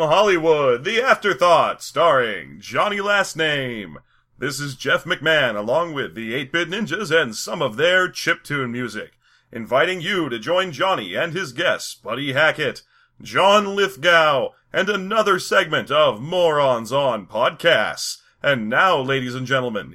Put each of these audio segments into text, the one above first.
Hollywood, The Afterthought, starring Johnny Last Name. This is Jeff McMahon, along with the 8-Bit Ninjas and some of their chiptune music, inviting you to join Johnny and his guests, Buddy Hackett, John Lithgow, and another segment of Morons on Podcasts. And now, ladies and gentlemen,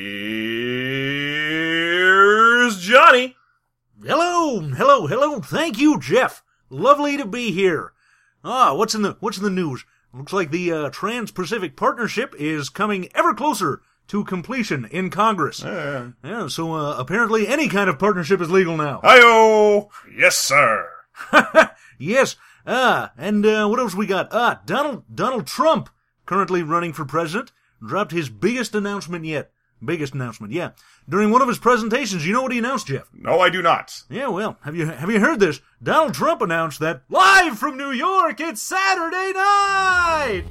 here's Johnny. Hello. Thank you, Jeff. Lovely to be here. What's in the news? Looks like the Trans-Pacific Partnership is coming ever closer to completion in Congress. So apparently any kind of partnership is legal now. Hi-yo! Yes, sir. Yes. And what else we got? Donald Trump, currently running for president, dropped his biggest announcement yet. Yeah. During one of his presentations, you know what he announced, Jeff? No, I do not. Yeah, well, have you heard this? Donald Trump announced that live from New York, it's Saturday night!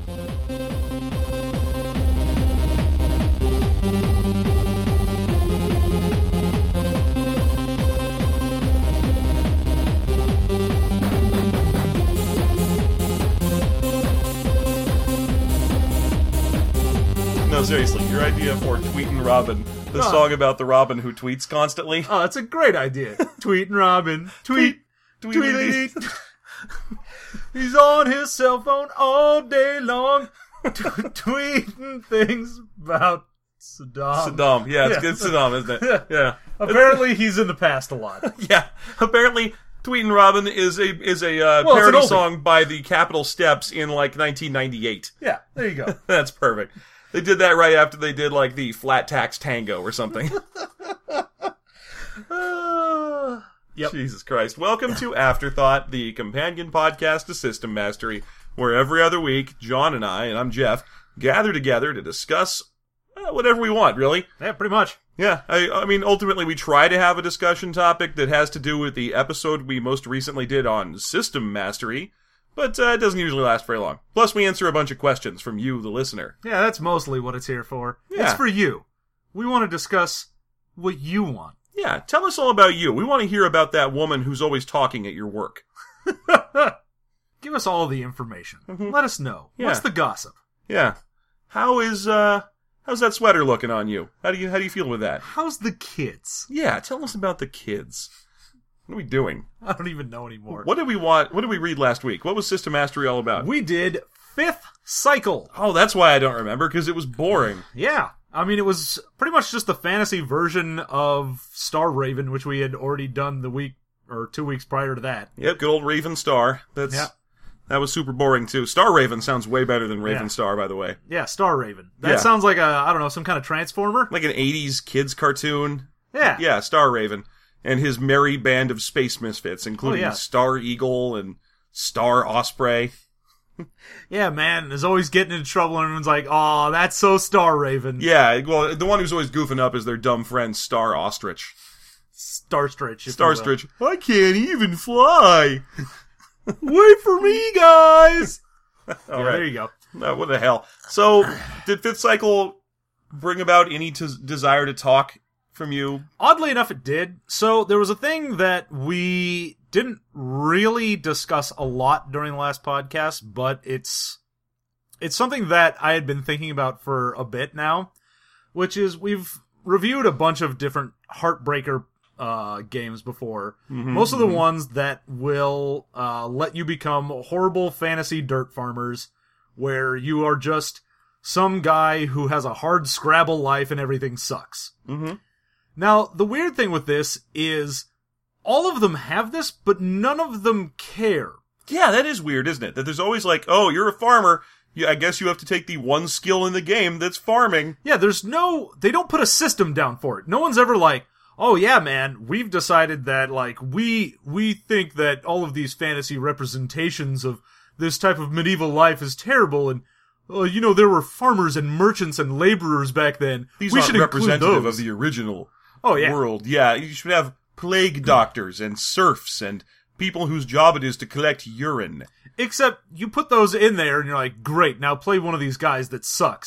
No, seriously, your idea for Tweetin' Robin, the song about the Robin who tweets constantly. Oh, that's a great idea. Tweetin' Robin. Tweet. He's on his cell phone all day long, tweeting things about Saddam. Yeah, it's good Saddam, isn't it? Yeah. Apparently he's in the past a lot. Yeah, apparently Tweetin' Robin is a parody song by the Capitol Steps in like 1998. Yeah, there you go. That's perfect. They did that right after they did, like, the Flat Tax Tango or something. Yep. Jesus Christ. Welcome to Afterthought, the companion podcast to System Mastery, where every other week, John and I'm Jeff, gather together to discuss whatever we want, really. Yeah, pretty much. Yeah, I mean, ultimately we try to have a discussion topic that has to do with the episode we most recently did on System Mastery, but it doesn't usually last very long. Plus, we answer a bunch of questions from you, the listener. Yeah, that's mostly what it's here for. Yeah. It's for you. We want to discuss what you want. Yeah, tell us all about you. We want to hear about that woman who's always talking at your work. Give us all the information. Let us know. Yeah. What's the gossip? Yeah. How's that sweater looking on you? How do you feel with that? How's the kids? Yeah, tell us about the kids. What are we doing? I don't even know anymore. What did we want? What did we read last week? What was System Mastery all about? We did Fifth Cycle. Oh, that's why I don't remember, because it was boring. Yeah. I mean, it was pretty much just the fantasy version of Star Raven, which we had already done the week or 2 weeks prior to that. Yep, good old Raven Star. That was super boring, too. Star Raven sounds way better than Raven Star, by the way. Yeah, Star Raven. That sounds like some kind of Transformer. Like an 80s kids cartoon. Yeah. Yeah, Star Raven. And his merry band of space misfits, including Star Eagle and Star Osprey. Yeah, man, is always getting into trouble, and everyone's like, "Oh, that's so Star Raven." Yeah, well, the one who's always goofing up is their dumb friend Star Ostrich. Starstretch. Starstretch. I can't even fly. Wait for me, guys. All right. There you go. What the hell? So, did Fifth Cycle bring about any desire to talk from you? Oddly enough, it did. So there was a thing that we didn't really discuss a lot during the last podcast, but it's something that I had been thinking about for a bit now, which is we've reviewed a bunch of different Heartbreaker games before. Most of the ones that will let you become horrible fantasy dirt farmers, where you are just some guy who has a hard Scrabble life and everything sucks. Now, the weird thing with this is all of them have this, but none of them care. Yeah, that is weird, isn't it? That there's always like, oh, you're a farmer. I guess you have to take the one skill in the game that's farming. Yeah, they don't put a system down for it. No one's ever like, oh yeah, man, we've decided that, like, we think that all of these fantasy representations of this type of medieval life is terrible, and there were farmers and merchants and laborers back then. These we aren't should representative of the original world. Yeah, you should have plague doctors and serfs and people whose job it is to collect urine. Except you put those in there and you're like, great, now play one of these guys that sucks.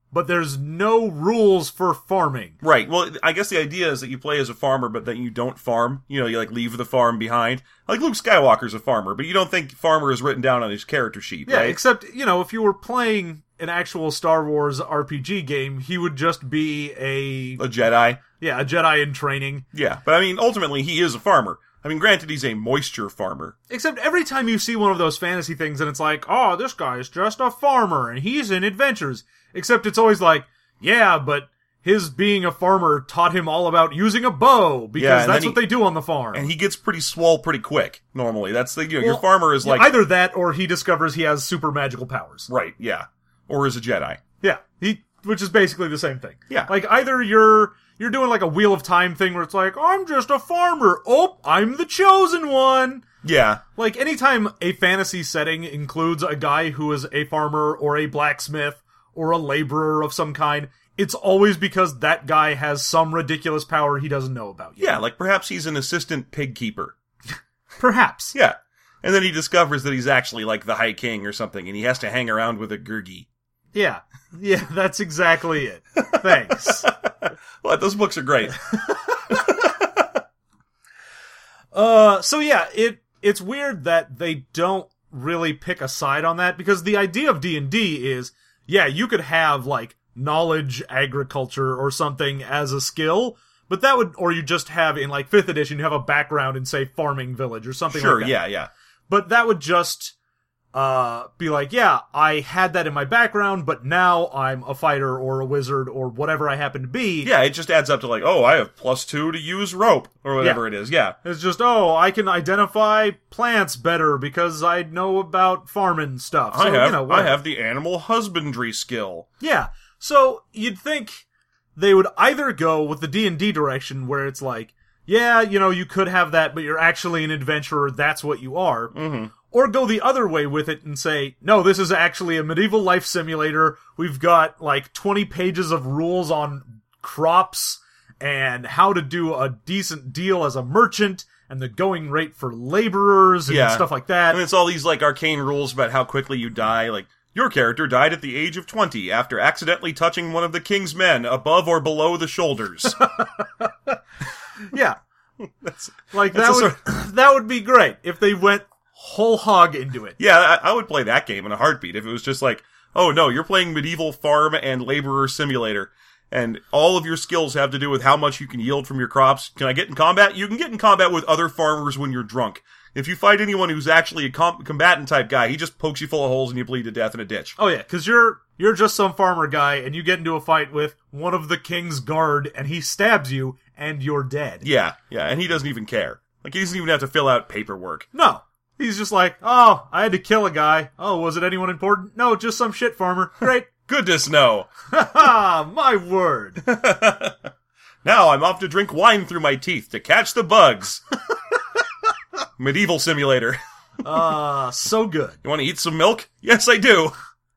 but there's no rules for farming. Right. Well, I guess the idea is that you play as a farmer, but that you don't farm. You know, you like leave the farm behind. Like Luke Skywalker's a farmer, but you don't think farmer is written down on his character sheet, Yeah, right? except, you know, if you were playing an actual Star Wars RPG game, he would just be A Jedi. a Jedi in training. Yeah, but I mean, ultimately, he is a farmer. I mean, granted, he's a moisture farmer. Except every time you see one of those fantasy things and it's like, oh, this guy is just a farmer and he's in adventures. Except it's always like, yeah, but his being a farmer taught him all about using a bow, because that's what they do on the farm. And he gets pretty swole pretty quick, normally. That's the, your farmer is like... Either that, or he discovers he has super magical powers. Right, yeah. Or is a Jedi. Yeah, which is basically the same thing. Yeah. Like, either you're doing like a Wheel of Time thing where it's like, I'm just a farmer. Oh, I'm the chosen one. Yeah. Like, anytime a fantasy setting includes a guy who is a farmer or a blacksmith or a laborer of some kind, it's always because that guy has some ridiculous power he doesn't know about yet. Yeah, like perhaps he's an assistant pig keeper. Perhaps. Yeah. And then he discovers that he's actually like the High King or something, and he has to hang around with a Gurgi. Yeah. Yeah, that's exactly it. Thanks. Well, those books are great. So yeah, it's weird that they don't really pick a side on that, because the idea of D&D is, yeah, you could have, like, knowledge agriculture or something as a skill, but that would, or you just have, in, like, 5th edition, you have a background in, say, farming village or something like that. Sure, yeah. But that would just, be like, yeah, I had that in my background, but now I'm a fighter or a wizard or whatever I happen to be. Yeah, it just adds up to like, oh, I have +2 to use rope, or whatever it is, yeah. It's just, oh, I can identify plants better because I know about farming stuff. So, I have the animal husbandry skill. Yeah, so you'd think they would either go with the D&D direction where it's like, yeah, you could have that, but you're actually an adventurer, that's what you are. Mm-hmm. Or go the other way with it and say, no, this is actually a medieval life simulator. We've got like 20 pages of rules on crops and how to do a decent deal as a merchant and the going rate for laborers and stuff like that. And it's all these like arcane rules about how quickly you die. Like, your character died at the age of 20 after accidentally touching one of the king's men above or below the shoulders. Yeah. That would be great if they went whole hog into it. Yeah, I would play that game in a heartbeat if it was just like, oh no, you're playing medieval farm and laborer simulator, and all of your skills have to do with how much you can yield from your crops. Can I get in combat? You can get in combat with other farmers when you're drunk. If you fight anyone who's actually a combatant type guy, he just pokes you full of holes and you bleed to death in a ditch. Oh yeah, because you're just some farmer guy and you get into a fight with one of the king's guard and he stabs you and you're dead. Yeah, and he doesn't even care. Like, he doesn't even have to fill out paperwork. No. He's just like, oh, I had to kill a guy. Oh, was it anyone important? No, just some shit farmer. Great. Goodness, no. Ha ha, my word. Now I'm off to drink wine through my teeth to catch the bugs. Medieval simulator. So good. You want to eat some milk? Yes, I do.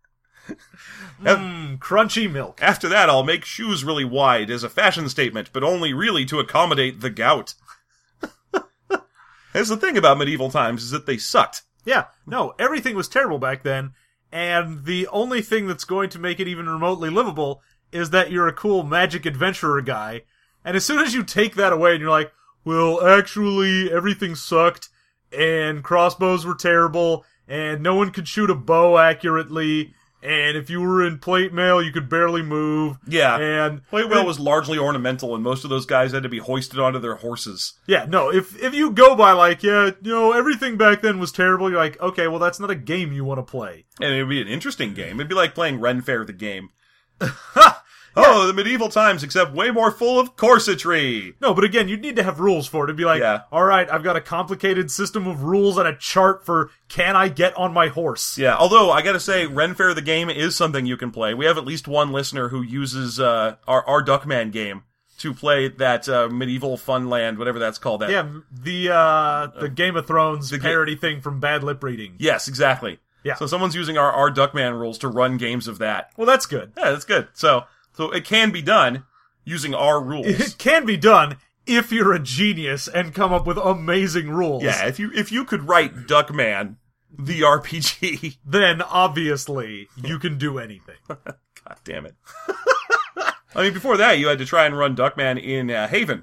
Crunchy milk. After that, I'll make shoes really wide as a fashion statement, but only really to accommodate the gout. That's the thing about medieval times, is that they sucked. Yeah, no, everything was terrible back then, and the only thing that's going to make it even remotely livable is that you're a cool magic adventurer guy, and as soon as you take that away and you're like, well, actually, everything sucked, and crossbows were terrible, and no one could shoot a bow accurately, and if you were in plate mail, you could barely move. Yeah, and plate mail was largely ornamental, and most of those guys had to be hoisted onto their horses. Yeah, no, if you go by like, yeah, everything back then was terrible, you're like, okay, well, that's not a game you want to play. And it would be an interesting game. It'd be like playing Ren Fair the game. Ha! Oh, the medieval times, except way more full of corsetry. No, but again, you'd need to have rules for it. It'd be like, alright, I've got a complicated system of rules and a chart for can I get on my horse? Yeah, although, I gotta say, Ren Fair the game is something you can play. We have at least one listener who uses our Duckman game to play that medieval Funland, whatever that's called. That. Yeah, the Game of Thrones parody thing from Bad Lip Reading. Yes, exactly. Yeah. So someone's using our Duckman rules to run games of that. Well, that's good. Yeah, that's good. So it can be done using our rules. It can be done if you're a genius and come up with amazing rules. Yeah, if you could write Duckman the RPG. then obviously you can do anything. God damn it. I mean, before that, you had to try and run Duckman in Haven.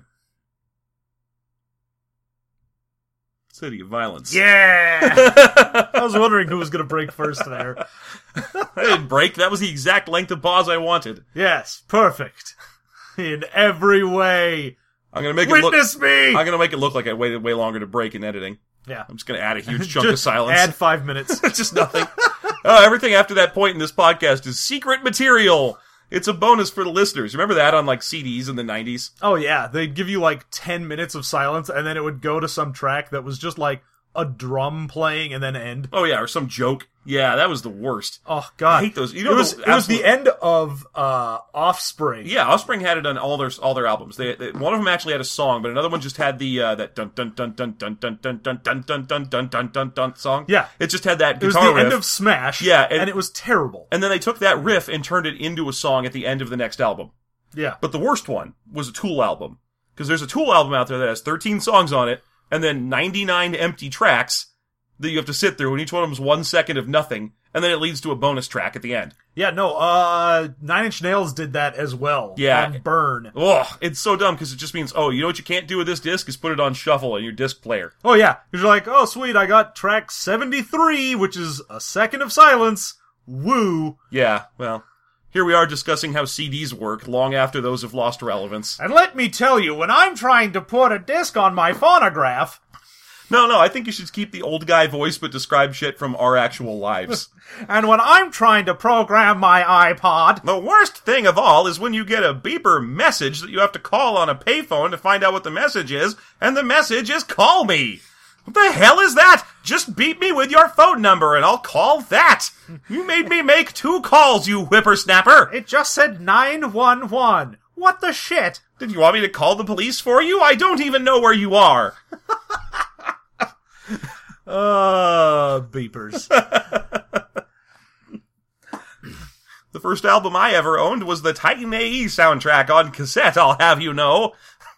City of Violence. Yeah! I was wondering who was going to break first there. I didn't break. That was the exact length of pause I wanted. Yes, perfect. In every way. I'm gonna make it look. Witness me! I'm gonna make it look like I waited way longer to break in editing. Yeah. I'm just gonna add a huge chunk of silence. Add 5 minutes. Just nothing. Everything after that point in this podcast is secret material. It's a bonus for the listeners. Remember that on like CDs in the 90s? Oh yeah, they'd give you like 10 minutes of silence and then it would go to some track that was just like a drum playing and then end. Oh yeah, or some joke. Yeah, that was the worst. Oh god. I hate those. You know, it was the end of Offspring. Yeah, Offspring had it on all their albums. They one of them actually had a song, but another one just had the that dun dun dun dun dun dun dun dun dun dun dun dun dun dun dun song. Yeah. It just had that It was guitar the riff. end of Smash. Yeah, and it was terrible. And then they took that riff and turned it into a song at the end of the next album. Yeah. But the worst one was a Tool album. Because there's a Tool album out there that has 13 songs on it, and then 99 empty tracks that you have to sit through, and each one of them is 1 second of nothing, and then it leads to a bonus track at the end. Yeah, no, 9 Inch Nails did that as well. Yeah. On Burn. Ugh, it's so dumb because it just means, oh, you know what you can't do with this disc is put it on shuffle in your disc player. Oh yeah, because you're like, oh sweet, I got track 73, which is a second of silence. Woo. Yeah, well, here we are discussing how CDs work long after those have lost relevance. And let me tell you, when I'm trying to put a disc on my phonograph... No, I think you should keep the old guy voice but describe shit from our actual lives. And when I'm trying to program my iPod... The worst thing of all is when you get a beeper message that you have to call on a payphone to find out what the message is, and the message is call me. What the hell is that? Just beat me with your phone number and I'll call that. You made me make 2 calls, you whippersnapper. It just said 911. What the shit? Did you want me to call the police for you? I don't even know where you are. Beepers. The first album I ever owned was the Titan AE soundtrack on cassette, I'll have you know.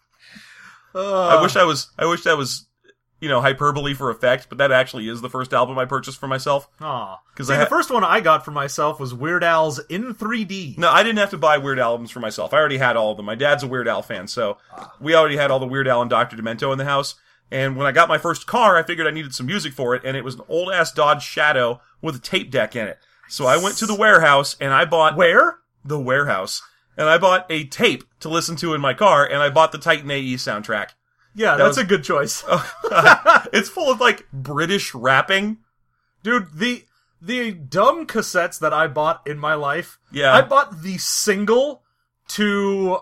I wish that was, you know, hyperbole for effect, but that actually is the first album I purchased for myself. Aw. 'Cause The first one I got for myself was Weird Al's In 3D. No, I didn't have to buy Weird Al albums for myself. I already had all of them. My dad's a Weird Al fan, so we already had all the Weird Al and Dr. Demento in the house. And when I got my first car, I figured I needed some music for it, and it was an old-ass Dodge Shadow with a tape deck in it. So I went to the warehouse, and I bought... Where? The warehouse. And I bought a tape to listen to in my car, and I bought the Titan AE soundtrack. Yeah, that's a good choice. It's full of, like, British rapping. Dude, the dumb cassettes that I bought in my life, Yeah. I bought the single to,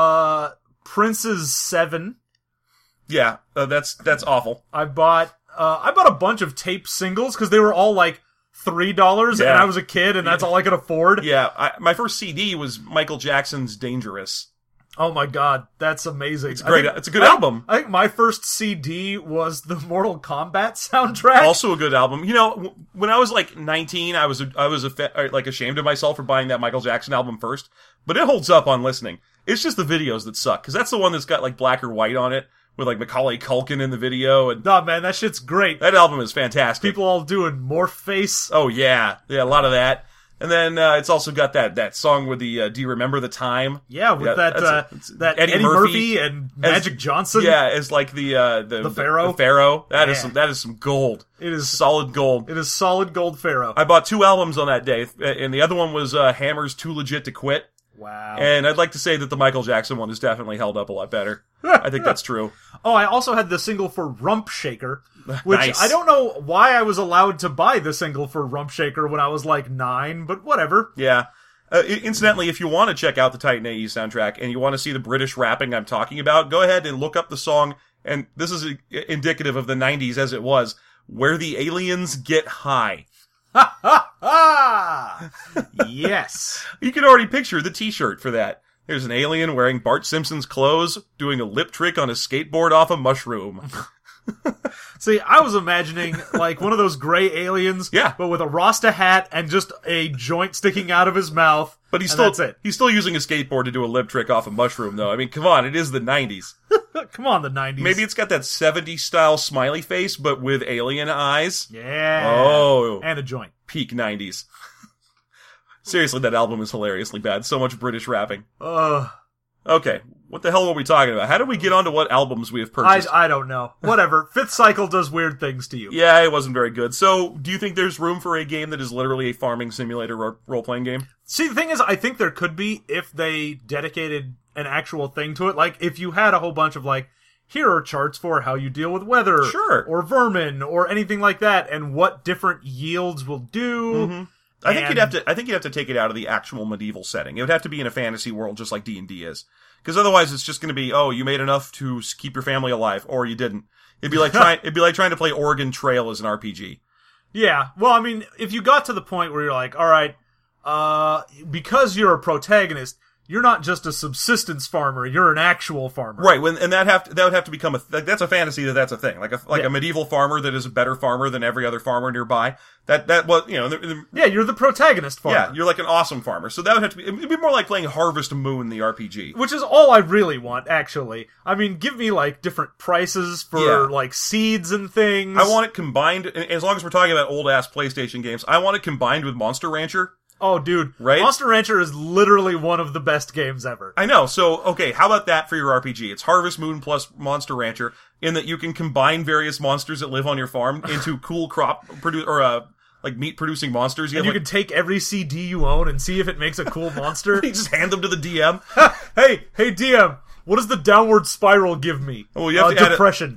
Prince's 7. Yeah, that's awful. I bought a bunch of tape singles, because they were all like $3, Yeah. and I was a kid, and that's all I could afford. Yeah, my first CD was Michael Jackson's Dangerous. Oh my god, that's amazing. It's great. It's a good album. I think my first CD was the Mortal Kombat soundtrack. Also a good album. You know, when I was like 19, I was ashamed of myself for buying that Michael Jackson album first, but it holds up on listening. It's just the videos that suck, because that's the one that's got like black or white on it, with like Macaulay Culkin in the video, and Nah, man, that shit's great. that album is fantastic. People all doing morph face. Oh yeah, a lot of that. And then it's also got that song with the Do You Remember the Time? Yeah, with that Eddie Murphy and Magic Johnson. Yeah, as like the Pharaoh. The Pharaoh. That Yeah. is some gold. It is Solid gold. It is solid gold Pharaoh. I bought 2 albums on that day, and the other one was Hammer's Too Legit to Quit. Wow. And I'd like to say that the Michael Jackson one has definitely held up a lot better. I think that's true. Oh, I also had the single for Rump Shaker, which Nice. I don't know why I was allowed to buy the single for Rump Shaker when I was like 9, but whatever. Yeah. Incidentally, if you want to check out the Titan AE soundtrack and you want to see the British rapping I'm talking about, go ahead and look up the song, and this is indicative of the 90s as it was, Where the Aliens Get High. Ah! Yes. You can already picture the t-shirt for that. There's an alien wearing Bart Simpson's clothes, doing a lip trick on a skateboard off a mushroom. See, I was imagining like one of those gray aliens, Yeah. but with a Rasta hat and just a joint sticking out of his mouth. But he's and still that's it. he's still using a skateboard to do a lip trick off a mushroom, though. I mean, come on, it is the 90s. Come on, the 90s. Maybe it's got that 70s style smiley face, but with alien eyes. Yeah. Oh. And a joint. Peak 90s. Seriously, that album is hilariously bad. So much British rapping. Okay, what the hell were we talking about? How did we get onto what albums we have purchased? I don't know. Whatever. Fifth Cycle does weird things to you. Yeah, it wasn't very good. So, do you think there's room for a game that is literally a farming simulator role-playing game? See, the thing is, I think there could be if they dedicated an actual thing to it. Like, if you had a whole bunch of, like, here are charts for how you deal with weather. Sure. Or vermin, or anything like that, and what different yields will do. Mm-hmm. I think you'd have to take it out of the actual medieval setting. It would have to be in a fantasy world, just like D&D is, because otherwise it's just going to be, oh, you made enough to keep your family alive, or you didn't. It'd be like trying to play Oregon Trail as an RPG. Yeah, well, I mean, if you got to the point where you're like, all right, because you're a protagonist, you're not just a subsistence farmer, you're an actual farmer. Right, and that would have to become that's a fantasy that's a thing. Like a medieval farmer that is a better farmer than every other farmer nearby. That was, yeah, you're the protagonist farmer. Yeah, you're like an awesome farmer. So that would have to be, it'd be more like playing Harvest Moon, the RPG. Which is all I really want, actually. I mean, give me, like, different prices for, like, seeds and things. I want it combined, as long as we're talking about old-ass PlayStation games, I want it combined with Monster Rancher. Oh, dude. Right? Monster Rancher is literally one of the best games ever. I know. So, okay, how about that for your RPG? It's Harvest Moon plus Monster Rancher, in that you can combine various monsters that live on your farm into cool meat-producing monsters. You can take every CD you own and see if it makes a cool monster. You just hand them to the DM. Hey, DM, what does the downward spiral give me? Oh, you have to depression.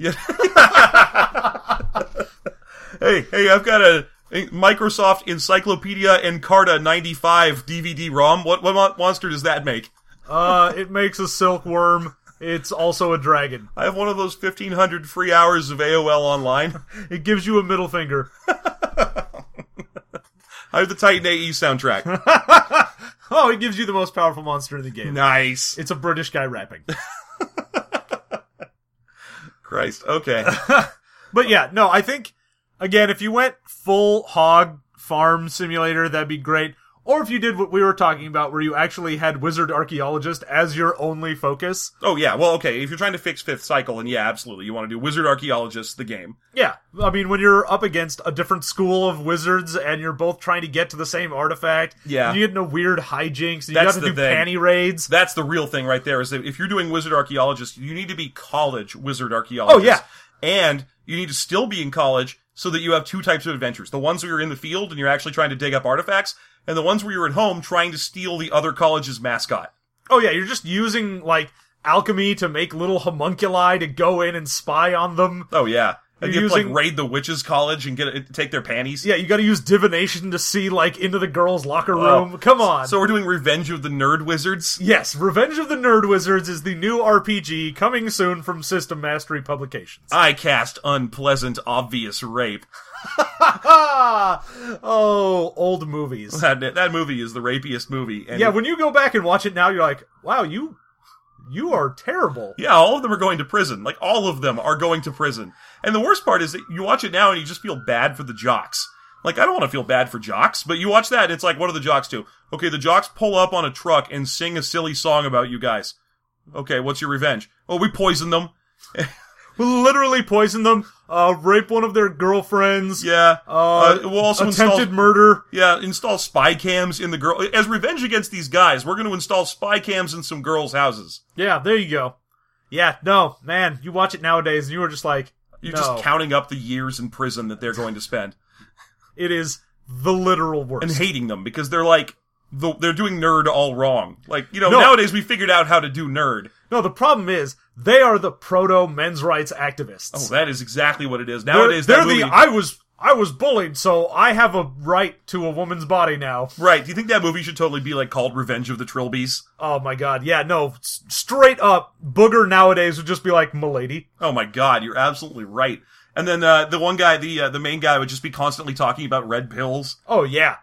Hey, I've got a Microsoft Encyclopedia Encarta 95 DVD-ROM. What monster does that make? It makes a silkworm. It's also a dragon. I have one of those 1,500 free hours of AOL Online. It gives you a middle finger. I have the Titan AE soundtrack. Oh, it gives you the most powerful monster in the game. Nice. It's a British guy rapping. Christ, okay. But yeah, no, I think, again, if you went full hog farm simulator, that'd be great. Or if you did what we were talking about, where you actually had Wizard Archaeologist as your only focus. Oh, yeah. Well, okay. If you're trying to fix Fifth Cycle, then yeah, absolutely. You want to do Wizard Archaeologist, the game. Yeah. I mean, when you're up against a different school of wizards and you're both trying to get to the same artifact. Yeah. And you get into weird hijinks. And you got to do panty raids. That's the real thing right there, is that if you're doing Wizard Archaeologist, you need to be college Wizard Archaeologist. Oh, yeah. And you need to still be in college so that you have two types of adventures. The ones where you're in the field and you're actually trying to dig up artifacts, and the ones where you're at home trying to steal the other college's mascot. Oh yeah, you're just using, like, alchemy to make little homunculi to go in and spy on them. Oh yeah. And you have to, like, raid the witches' college and take their panties. Yeah, you gotta use divination to see, like, into the girls' locker room. Come on. So we're doing Revenge of the Nerd Wizards? Yes, Revenge of the Nerd Wizards is the new RPG coming soon from System Mastery Publications. I cast unpleasant, obvious rape. Oh, old movies. That movie is the rapiest movie. And yeah, when you go back and watch it now, you're like, wow, you are terrible. Yeah, all of them are going to prison. Like, all of them are going to prison. And the worst part is that you watch it now and you just feel bad for the jocks. Like, I don't want to feel bad for jocks, but you watch that and it's like, what do the jocks do? Okay, the jocks pull up on a truck and sing a silly song about you guys. Okay, what's your revenge? Oh, we poison them. We literally poison them, rape one of their girlfriends. Yeah. We'll also attempted murder. Yeah, install spy cams in the girl. As revenge against these guys, we're going to install spy cams in some girls' houses. Yeah, there you go. Yeah, no, man, you watch it nowadays and you are just like, You're just counting up the years in prison that they're going to spend. It is the literal worst. And hating them because they're like, they're doing nerd all wrong. Like, nowadays we figured out how to do nerd. No, the problem is, they are the proto men's rights activists. Oh, that is exactly what it is. Nowadays, they're I was bullied, so I have a right to a woman's body now. Right. Do you think that movie should totally be, like, called Revenge of the Trilbies? Oh my god, yeah, no, straight up, Booger nowadays would just be like, "M'lady." Oh my god, you're absolutely right. And then, the one guy, the main guy would just be constantly talking about red pills. Oh yeah.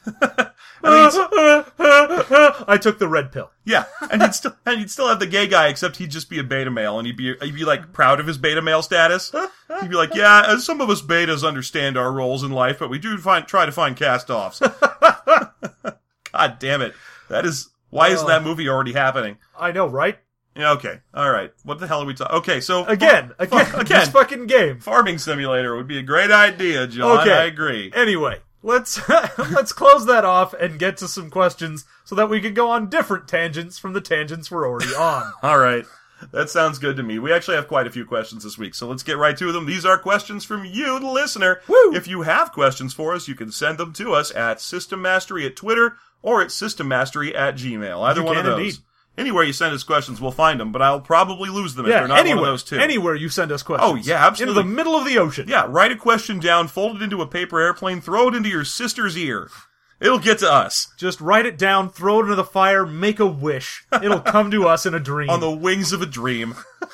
I took the red pill. Yeah, and he'd still have the gay guy, except he'd just be a beta male, and he'd be like proud of his beta male status. He'd be like, yeah, some of us betas understand our roles in life, but we do try to find cast-offs. God damn it! Why isn't that movie already happening? I know, right? Yeah, okay. All right. What the hell are we talking? Okay, so Again, this fucking game. Farming Simulator would be a great idea, John. Okay. I agree. Anyway, let's close that off and get to some questions so that we can go on different tangents from the tangents we're already on. All right. That sounds good to me. We actually have quite a few questions this week, so let's get right to them. These are questions from you, the listener. Woo! If you have questions for us, you can send them to us at System Mastery at Twitter or at systemmastery@gmail. Either one of those. Indeed. Anywhere you send us questions, we'll find them, but I'll probably lose them if they're not one of those two. Anywhere you send us questions. Oh, yeah, absolutely. Into the middle of the ocean. Yeah, write a question down, fold it into a paper airplane, throw it into your sister's ear. It'll get to us. Just write it down, throw it into the fire, make a wish. It'll come to us in a dream. On the wings of a dream.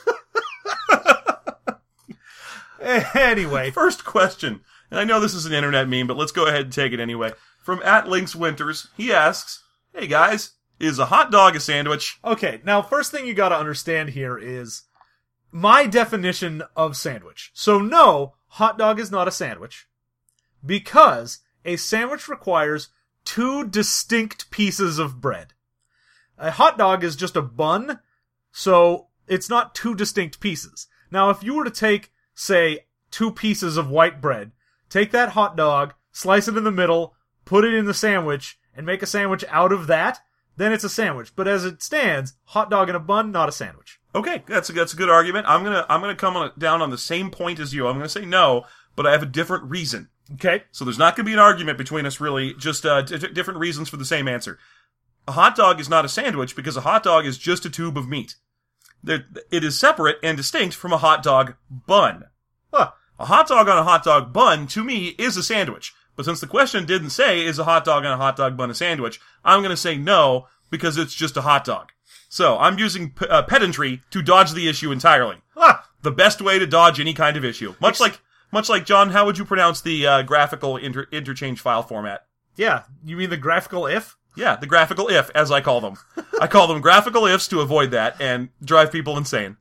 Anyway. First question, and I know this is an internet meme, but let's go ahead and take it anyway. From @LinksWinters, he asks, "Hey guys, is a hot dog a sandwich?" Okay, now first thing you gotta understand here is my definition of sandwich. So no, hot dog is not a sandwich. Because a sandwich requires two distinct pieces of bread. A hot dog is just a bun, so it's not two distinct pieces. Now if you were to take, say, 2 pieces of white bread, take that hot dog, slice it in the middle, put it in the sandwich, and make a sandwich out of that, then it's a sandwich. But as it stands, hot dog in a bun, not a sandwich. Okay, that's a good argument. I'm gonna come down on the same point as you. I'm gonna say no, but I have a different reason. Okay. So there's not gonna be an argument between us, really. Just different reasons for the same answer. A hot dog is not a sandwich because a hot dog is just a tube of meat. It is separate and distinct from a hot dog bun. A hot dog on a hot dog bun, to me, is a sandwich. But since the question didn't say, is a hot dog on a hot dog bun a sandwich, I'm going to say no, because it's just a hot dog. So, I'm using pedantry to dodge the issue entirely. The best way to dodge any kind of issue. Much like, John, how would you pronounce the graphical interchange file format? Yeah, you mean the graphical if? Yeah, the graphical if, as I call them. I call them graphical ifs to avoid that and drive people insane.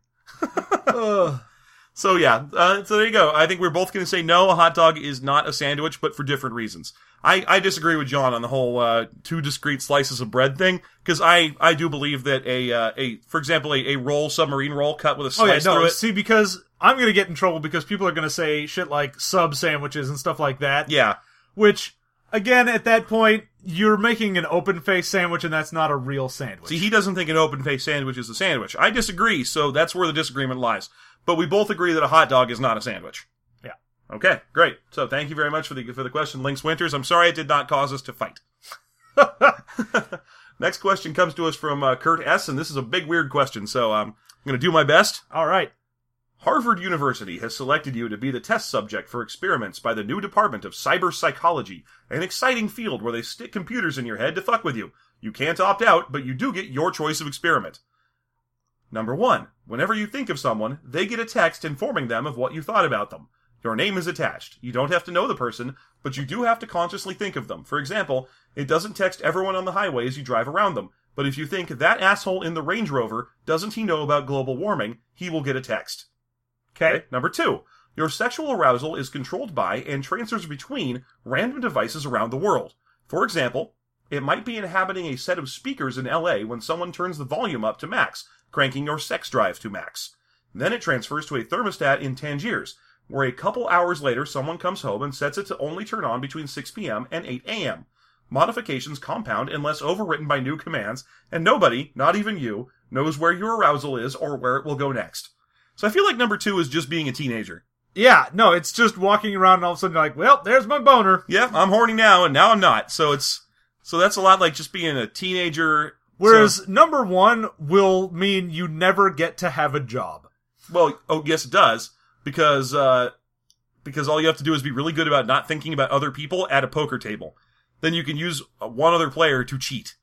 So yeah, so there you go. I think we're both going to say no, a hot dog is not a sandwich, but for different reasons. I disagree with John on the whole 2 discrete slices of bread thing, because I do believe that for example, a roll, submarine roll cut with a slice through it. See, because I'm going to get in trouble because people are going to say shit like sub sandwiches and stuff like that. Yeah. Which, again, at that point, you're making an open-faced sandwich and that's not a real sandwich. See, he doesn't think an open-faced sandwich is a sandwich. I disagree, so that's where the disagreement lies. But we both agree that a hot dog is not a sandwich. Yeah. Okay, great. So thank you very much for the question, Links Winters. I'm sorry it did not cause us to fight. Next question comes to us from Kurt S., and this is a big, weird question, so I'm going to do my best. All right. Harvard University has selected you to be the test subject for experiments by the new Department of Cyber Psychology, an exciting field where they stick computers in your head to fuck with you. You can't opt out, but you do get your choice of experiment. Number 1. Whenever you think of someone, they get a text informing them of what you thought about them. Your name is attached. You don't have to know the person, but you do have to consciously think of them. For example, it doesn't text everyone on the highway as you drive around them, but if you think, that asshole in the Range Rover, doesn't he know about global warming, he will get a text. Okay. Number 2. Your sexual arousal is controlled by and transfers between random devices around the world. For example, it might be inhabiting a set of speakers in LA when someone turns the volume up to max, cranking your sex drive to max. Then it transfers to a thermostat in Tangiers, where a couple hours later someone comes home and sets it to only turn on between 6 p.m. and 8 a.m. Modifications compound unless overwritten by new commands, and nobody, not even you, knows where your arousal is or where it will go next. So I feel like number 2 is just being a teenager. Yeah, no, it's just walking around and all of a sudden you're like, well, there's my boner. Yeah, I'm horny now, and now I'm not. So that's a lot like just being a teenager. Whereas number 1 will mean you never get to have a job. Well, oh, yes, it does. Because all you have to do is be really good about not thinking about other people at a poker table. Then you can use one other player to cheat.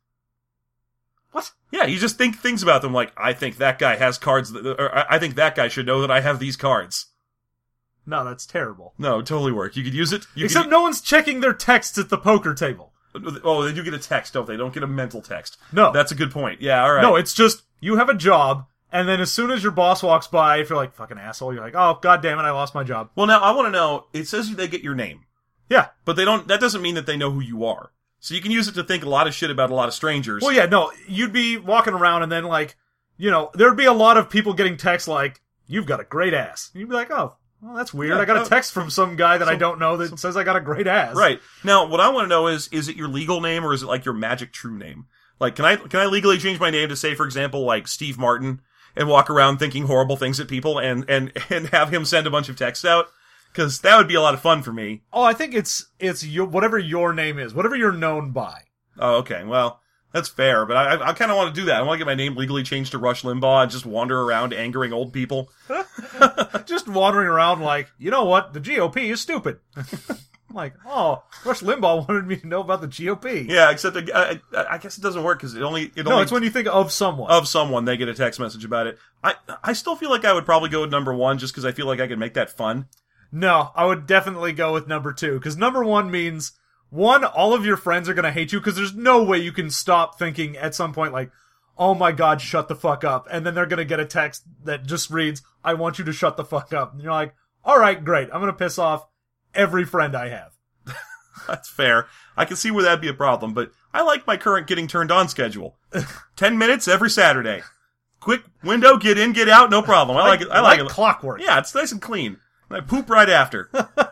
What? Yeah, you just think things about them like, I think that guy has cards, or I think that guy should know that I have these cards. No, that's terrible. No, it would totally work. You could use it. Except no one's checking their texts at the poker table. Oh, they do get a text, don't they? They don't get a mental text. No. That's a good point. Yeah, alright. No, it's just, you have a job, and then as soon as your boss walks by, if you're like, fucking asshole, you're like, oh, god damn it, I lost my job. Well, now, I want to know, it says they get your name. Yeah. But that doesn't mean that they know who you are. So you can use it to think a lot of shit about a lot of strangers. Well, yeah, no, you'd be walking around and then, like, there'd be a lot of people getting texts like, "You've got a great ass." And you'd be like, "Oh, well, that's weird. Yeah, I got a text from some guy that I don't know that says I got a great ass." Right. Now, what I want to know is it your legal name or is it like your magic true name? Like, can I legally change my name to say, for example, like Steve Martin and walk around thinking horrible things at people and have him send a bunch of texts out? Because that would be a lot of fun for me. Oh, I think it's whatever your name is, whatever you're known by. Oh, okay. Well, that's fair, but I kind of want to do that. I want to get my name legally changed to Rush Limbaugh and just wander around angering old people. Just wandering around like, you know what? The GOP is stupid. I'm like, oh, Rush Limbaugh wanted me to know about the GOP. Yeah, except I guess it doesn't work because it only No, it's when you think of someone. Of someone, they get a text message about it. I still feel like I would probably go with number 1 just because I feel like I could make that fun. No, I would definitely go with number 2, because number 1 means, 1, all of your friends are going to hate you, because there's no way you can stop thinking at some point like, oh my god, shut the fuck up. And then they're going to get a text that just reads, I want you to shut the fuck up. And you're like, alright, great. I'm going to piss off every friend I have. That's fair. I can see where that'd be a problem, but I like my current getting turned on schedule. 10 minutes every Saturday. Quick window, get in, get out, no problem. I like it. I like it. Clockwork. Yeah, it's nice and clean. I poop right after.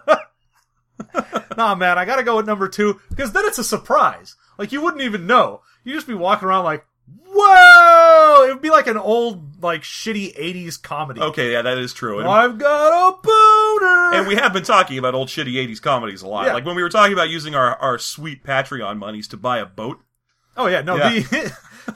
Nah, man, I gotta go with number 2, because then it's a surprise. Like, you wouldn't even know. You'd just be walking around like, whoa! It would be like an old, like, shitty 80s comedy. Okay, yeah, that is true. And, I've got a booner! and we have been talking about old shitty 80s comedies a lot. Yeah. Like when we were talking about using our sweet Patreon monies to buy a boat. Oh, yeah, no, Yeah.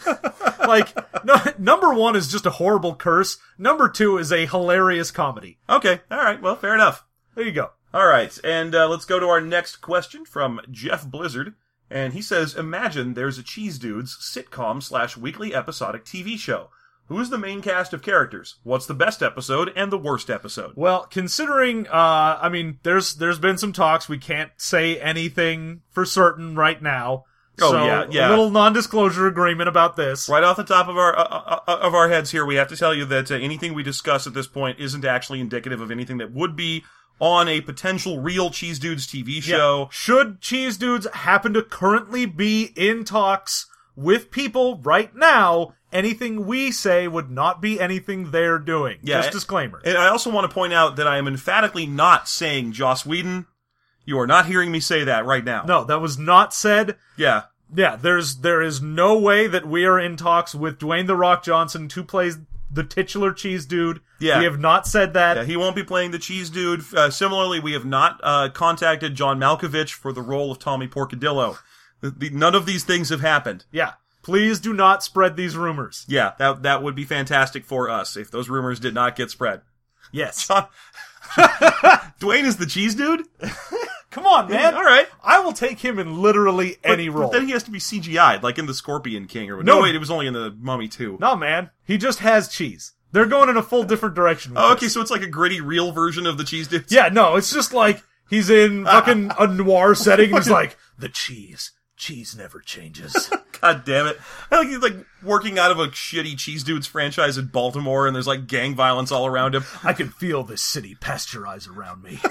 Number 1 is just a horrible curse. Number 2 is a hilarious comedy. Okay, alright, well, fair enough. There you go. Alright, and let's go to our next question from Jeff Blizzard. And he says, imagine there's a Cheese Dudes sitcom/weekly episodic TV show. Who's the main cast of characters? What's the best episode and the worst episode? Well, considering, there's been some talks. We can't say anything for certain right now. Oh, so, yeah. a little non-disclosure agreement about this. Right off the top of our heads here, we have to tell you that anything we discuss at this point isn't actually indicative of anything that would be on a potential real Cheese Dudes TV show. Yeah. Should Cheese Dudes happen to currently be in talks with people right now, anything we say would not be anything they're doing. Yeah, Just disclaimer. And I also want to point out that I am emphatically not saying Joss Whedon. You are not hearing me say that right now. No, that was not said. Yeah. Yeah, there is no way that we are in talks with Dwayne The Rock Johnson to play the titular Cheese Dude. Yeah. We have not said that. Yeah, he won't be playing the Cheese Dude. Similarly, we have not contacted John Malkovich for the role of Tommy Porcadillo. None of these things have happened. Yeah. Please do not spread these rumors. Yeah, that would be fantastic for us if those rumors did not get spread. Yes. Dwayne is the Cheese Dude? Come on, man. All right. I will take him in literally any role. But then he has to be CGI'd, like in The Scorpion King. Or No. No, wait, it was only in The Mummy 2. No, man. He just has cheese. They're going in a full different direction with Oh, okay, this. so it's like a gritty, real version of the Cheese Dudes? Yeah, no, it's just like he's in fucking a noir setting and he's like, the cheese never changes. God damn it. I think he's like working out of a shitty Cheese Dudes franchise in Baltimore and there's like gang violence all around him. I can feel this city pasteurize around me.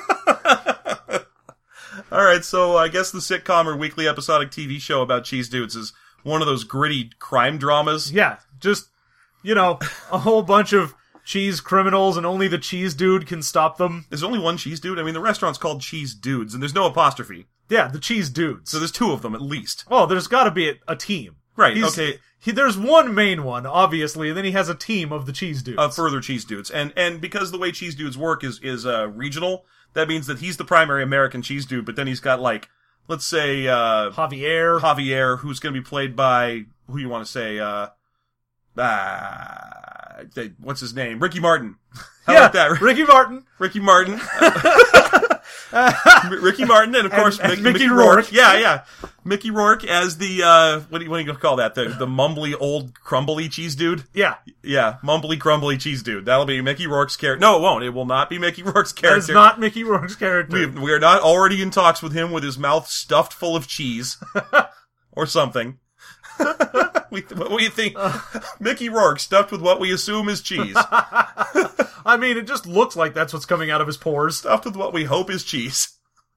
Alright, so I guess the sitcom or weekly episodic TV show about Cheese Dudes is one of those gritty crime dramas. Yeah, just, a whole bunch of cheese criminals and only the cheese dude can stop them. There's only one Cheese Dude? I mean, the restaurant's called Cheese Dudes and there's no apostrophe. Yeah, the cheese dudes. So there's 2 of them at least. Oh, there's gotta be a team. Right, okay. There's one main one, obviously, and then he has a team of the cheese dudes. Further Cheese Dudes. And because the way Cheese Dudes work is regional, that means that he's the primary American Cheese Dude, but then he's got like, let's say, Javier, who's gonna be played by, who you want to say, what's his name? Ricky Martin. How about that? Ricky Martin. Ricky Martin. Ricky Martin, and of course, Mickey Rourke. Yeah. Mickey Rourke as the, what are you gonna call that? The mumbly, old, crumbly cheese dude? Yeah. Yeah, mumbly, crumbly cheese dude. That'll be Mickey Rourke's character. No, it won't. It will not be Mickey Rourke's character. That is not Mickey Rourke's character. We are not already in talks with him with his mouth stuffed full of cheese. Or something. What do you think? Mickey Rourke stuffed with what we assume is cheese. I mean, it just looks like that's what's coming out of his pores. Stuffed with what we hope is cheese.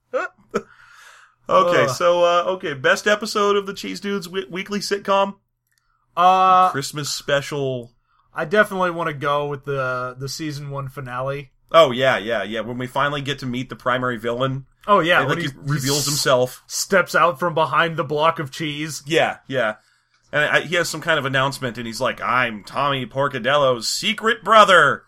Okay, best episode of the Cheese Dudes weekly sitcom? Christmas special. I definitely want to go with the season 1 finale. Oh, yeah. When we finally get to meet the primary villain. Oh, yeah. And, when he reveals himself. Steps out from behind the block of cheese. Yeah. And he has some kind of announcement, and he's like, I'm Tommy Porcadillo's secret brother.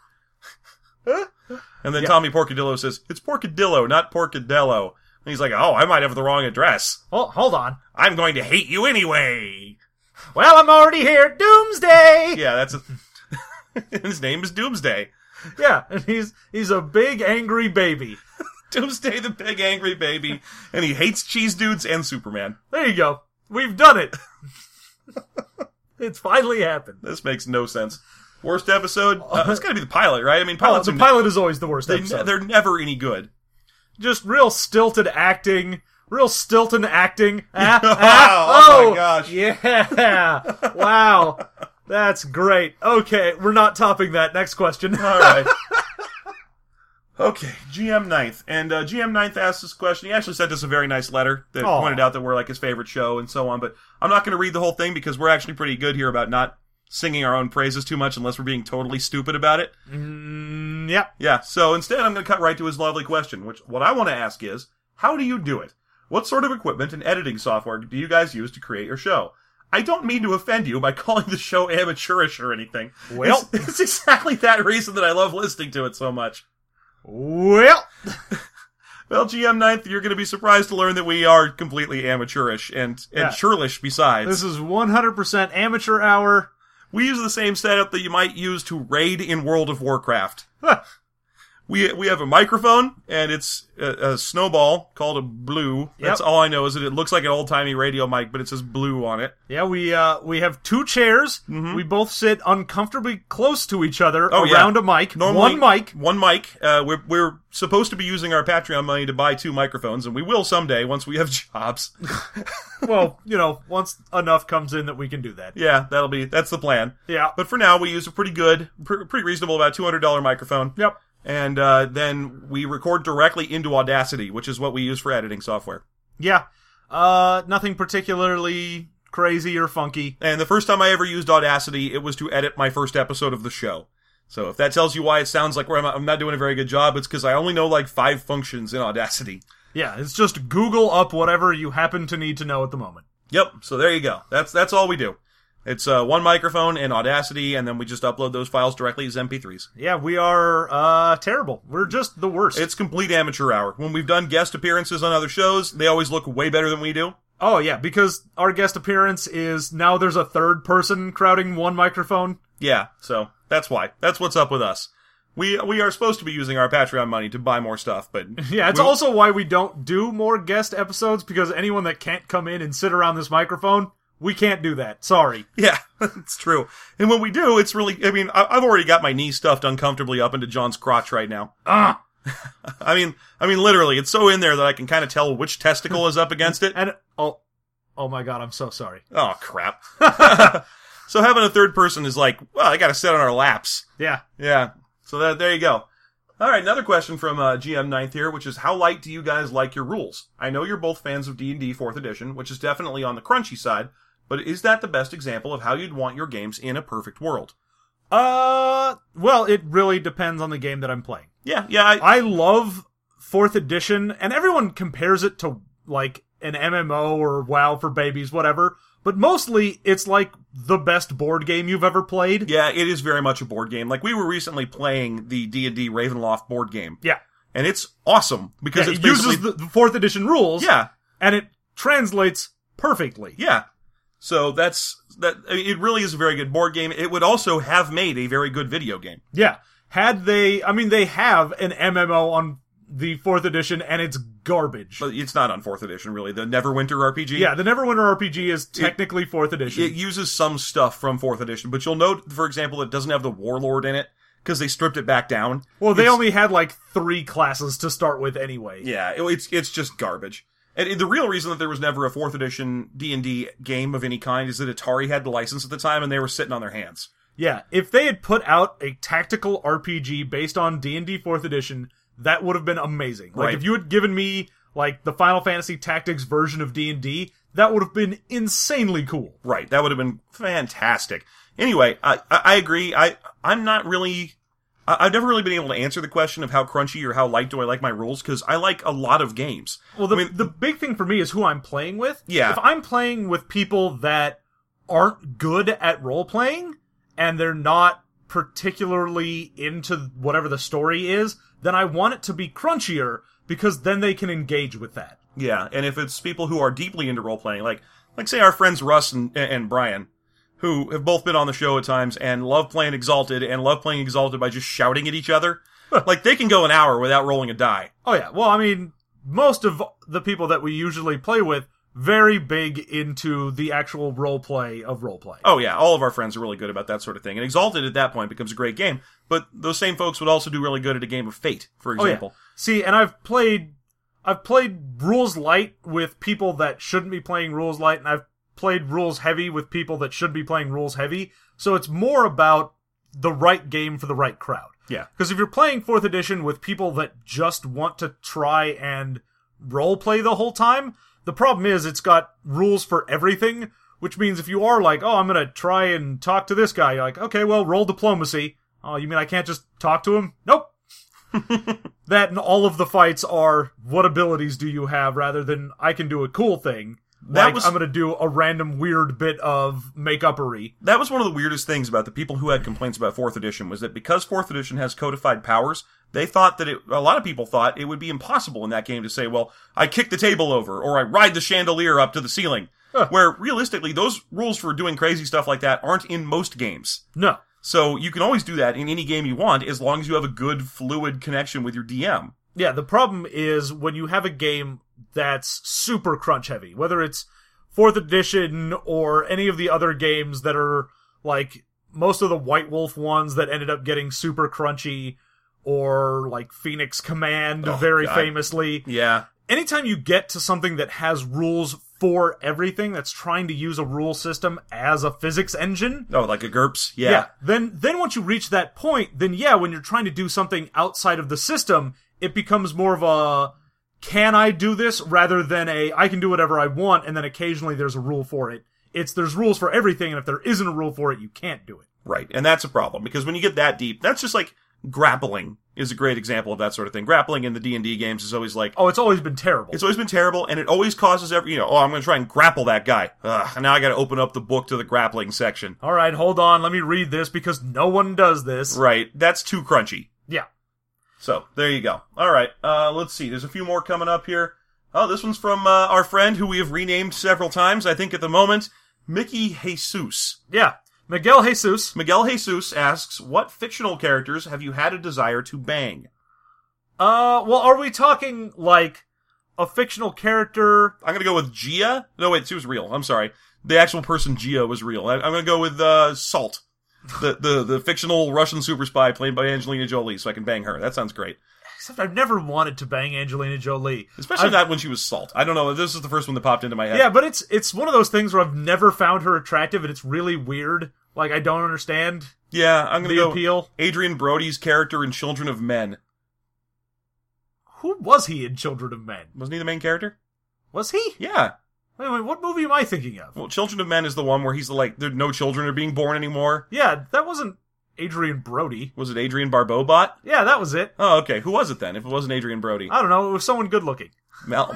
And then Tommy Porcadillo says, it's Porcadillo, not Porcadello. And he's like, oh, I might have the wrong address. Oh, hold on. I'm going to hate you anyway. Well, I'm already here. Doomsday! Yeah, that's his name is Doomsday. Yeah, and he's a big angry baby. Doomsday the big angry baby. And he hates cheese dudes and Superman. There you go. We've done it. It's finally happened. This makes no sense. Worst episode? It's gotta be the pilot, right? I mean, pilots the pilot is always the worst they, episode. they're never any good. Just real stilted acting. Real Stilton acting. Oh my gosh. Yeah. Wow. That's great. Okay, we're not topping that. Next question. All right. Okay, GM Ninth. And GM Ninth asked this question. He actually sent us a very nice letter that pointed out that we're like his favorite show and so on. But I'm not going to read the whole thing because we're actually pretty good here about not singing our own praises too much unless we're being totally stupid about it. Yep. Yeah, so instead I'm going to cut right to his lovely question, which what I want to ask is, how do you do it? What sort of equipment and editing software do you guys use to create your show? I don't mean to offend you by calling the show amateurish or anything. Well, it's exactly that reason that I love listening to it so much. Well, GM Ninth, you're going to be surprised to learn that we are completely amateurish and churlish besides. This is 100% amateur hour. We use the same setup that you might use to raid in World of Warcraft. We have a microphone, and it's a snowball called a blue. That's all I know is that it looks like an old-timey radio mic, but it says blue on it. Yeah, we have 2 chairs. Mm-hmm. We both sit uncomfortably close to each other around a mic. Normally, One mic. One mic. We're supposed to be using our Patreon money to buy 2 microphones, and we will someday once we have jobs. Well, once enough comes in that we can do that. Yeah, that's the plan. Yeah. But for now, we use a pretty reasonable, about $200 microphone. Yep. And then we record directly into Audacity, which is what we use for editing software. Yeah. Nothing particularly crazy or funky. And the first time I ever used Audacity, it was to edit my first episode of the show. So if that tells you why it sounds like I'm not doing a very good job, it's because I only know like 5 functions in Audacity. Yeah, it's just Google up whatever you happen to need to know at the moment. Yep, so there you go. That's all we do. It's one microphone and Audacity, and then we just upload those files directly as MP3s. Yeah, we are terrible. We're just the worst. It's complete amateur hour. When we've done guest appearances on other shows, they always look way better than we do. Oh, yeah, because our guest appearance is now there's a third person crowding one microphone. Yeah, so that's why. That's what's up with us. We are supposed to be using our Patreon money to buy more stuff, but... Yeah, it's also why we don't do more guest episodes, because anyone that can't come in and sit around this microphone... We can't do that. Sorry. Yeah, it's true. And when we do, it's really... I mean, I've already got my knee stuffed uncomfortably up into John's crotch right now. I mean, literally, it's so in there that I can kind of tell which testicle is up against it. And oh my God, I'm so sorry. Oh, crap. So having a third person is like, well, I gotta sit on our laps. Yeah. Yeah. So there you go. All right, another question from GM Ninth here, which is, how light do you guys like your rules? I know you're both fans of D&D 4th edition, which is definitely on the crunchy side, but is that the best example of how you'd want your games in a perfect world? Well, it really depends on the game that I'm playing. Yeah. I love 4th edition, and everyone compares it to, like, an MMO or WoW for babies, whatever, but mostly it's like the best board game you've ever played. Yeah, it is very much a board game. Like, we were recently playing the D&D Ravenloft board game. Yeah. And it's awesome, because it uses the 4th edition rules. Yeah. And it translates perfectly. Yeah. So it really is a very good board game. It would also have made a very good video game. Yeah. They have an MMO on the 4th edition, and it's garbage. But it's not on 4th edition, really. The Neverwinter RPG? Yeah, the Neverwinter RPG is technically 4th edition. It uses some stuff from 4th edition, but you'll note, for example, it doesn't have the Warlord in it, because they stripped it back down. Well, they only had, like, 3 classes to start with anyway. Yeah, it's just garbage. And the real reason that there was never a 4th edition D&D game of any kind is that Atari had the license at the time, and they were sitting on their hands. Yeah, if they had put out a tactical RPG based on D&D 4th edition, that would have been amazing. Like, if you had given me, like, the Final Fantasy Tactics version of D&D, that would have been insanely cool. Right, that would have been fantastic. Anyway, I agree. I'm not really... I've never really been able to answer the question of how crunchy or how light do I like my rules, because I like a lot of games. Well, the big thing for me is who I'm playing with. Yeah. If I'm playing with people that aren't good at role-playing, and they're not particularly into whatever the story is, then I want it to be crunchier, because then they can engage with that. Yeah, and if it's people who are deeply into role-playing, like say our friends Russ and Brian, who have both been on the show at times and love playing Exalted by just shouting at each other. Like, they can go an hour without rolling a die. Oh yeah, well, I mean, most of the people that we usually play with, very big into the actual roleplay of roleplay. Oh yeah, all of our friends are really good about that sort of thing. And Exalted at that point becomes a great game, but those same folks would also do really good at a game of Fate, for example. Oh, yeah. See, and I've played Rules Light with people that shouldn't be playing Rules Light, and I've played Rules Heavy with people that should be playing Rules Heavy, so it's more about the right game for the right crowd. Yeah. Because if you're playing 4th edition with people that just want to try and roleplay the whole time, the problem is it's got rules for everything, which means if you are like, oh, I'm gonna try and talk to this guy, you're like, okay, well, roll diplomacy. Oh, you mean I can't just talk to him? Nope. That and all of the fights are, what abilities do you have, rather than I can do a cool thing. I'm going to do a random weird bit of make-uppery. That was one of the weirdest things about the people who had complaints about 4th edition, was that because 4th edition has codified powers, they thought that a lot of people thought it would be impossible in that game to say, well, I kick the table over, or I ride the chandelier up to the ceiling. Where, realistically, those rules for doing crazy stuff like that aren't in most games. No. So you can always do that in any game you want, as long as you have a good, fluid connection with your DM. Yeah, the problem is when you have a game that's super crunch heavy, whether it's 4th edition or any of the other games that are like most of the White Wolf ones that ended up getting super crunchy, or like Phoenix Command famously. Yeah. Anytime you get to something that has rules for everything, that's trying to use a rule system as a physics engine. Oh, like a GURPS? Yeah. Then once you reach that point, then yeah, when you're trying to do something outside of the system, it becomes more of a, can I do this, rather than I can do whatever I want, and then occasionally there's a rule for it. There's rules for everything, and if there isn't a rule for it, you can't do it. Right, and that's a problem, because when you get that deep, that's just like grappling is a great example of that sort of thing. Grappling in the D&D games is always like... Oh, it's always been terrible. It's always been terrible, and it always causes I'm going to try and grapple that guy. And now I gotta open up the book to the grappling section. Alright, hold on, let me read this, because no one does this. Right, that's too crunchy. Yeah. So, there you go. Alright, let's see, there's a few more coming up here. Oh, this one's from our friend who we have renamed several times, I think at the moment, Mickey Jesus. Yeah. Miguel Jesus. Miguel Jesus asks, what fictional characters have you had a desire to bang? Well, are we talking, like, a fictional character? I'm gonna go with Gia. No, wait, she was real. I'm sorry. The actual person Gia was real. I'm gonna go with, Salt. The fictional Russian super spy played by Angelina Jolie, so I can bang her. That sounds great. Except I've never wanted to bang Angelina Jolie. Especially not when she was Salt. I don't know, this is the first one that popped into my head. Yeah, but it's one of those things where I've never found her attractive, and it's really weird. Like, I don't understand Yeah, I'm gonna the go appeal. Adrian Brody's character in Children of Men. Who was he in Children of Men? Wasn't he the main character? Was he? Yeah. Wait, what movie am I thinking of? Well, Children of Men is the one where he's like, no children are being born anymore. Yeah, that wasn't Adrian Brody. Was it Adrian Barbobot? Yeah, that was it. Oh, okay. Who was it then, if it wasn't Adrian Brody? I don't know, it was someone good looking. You're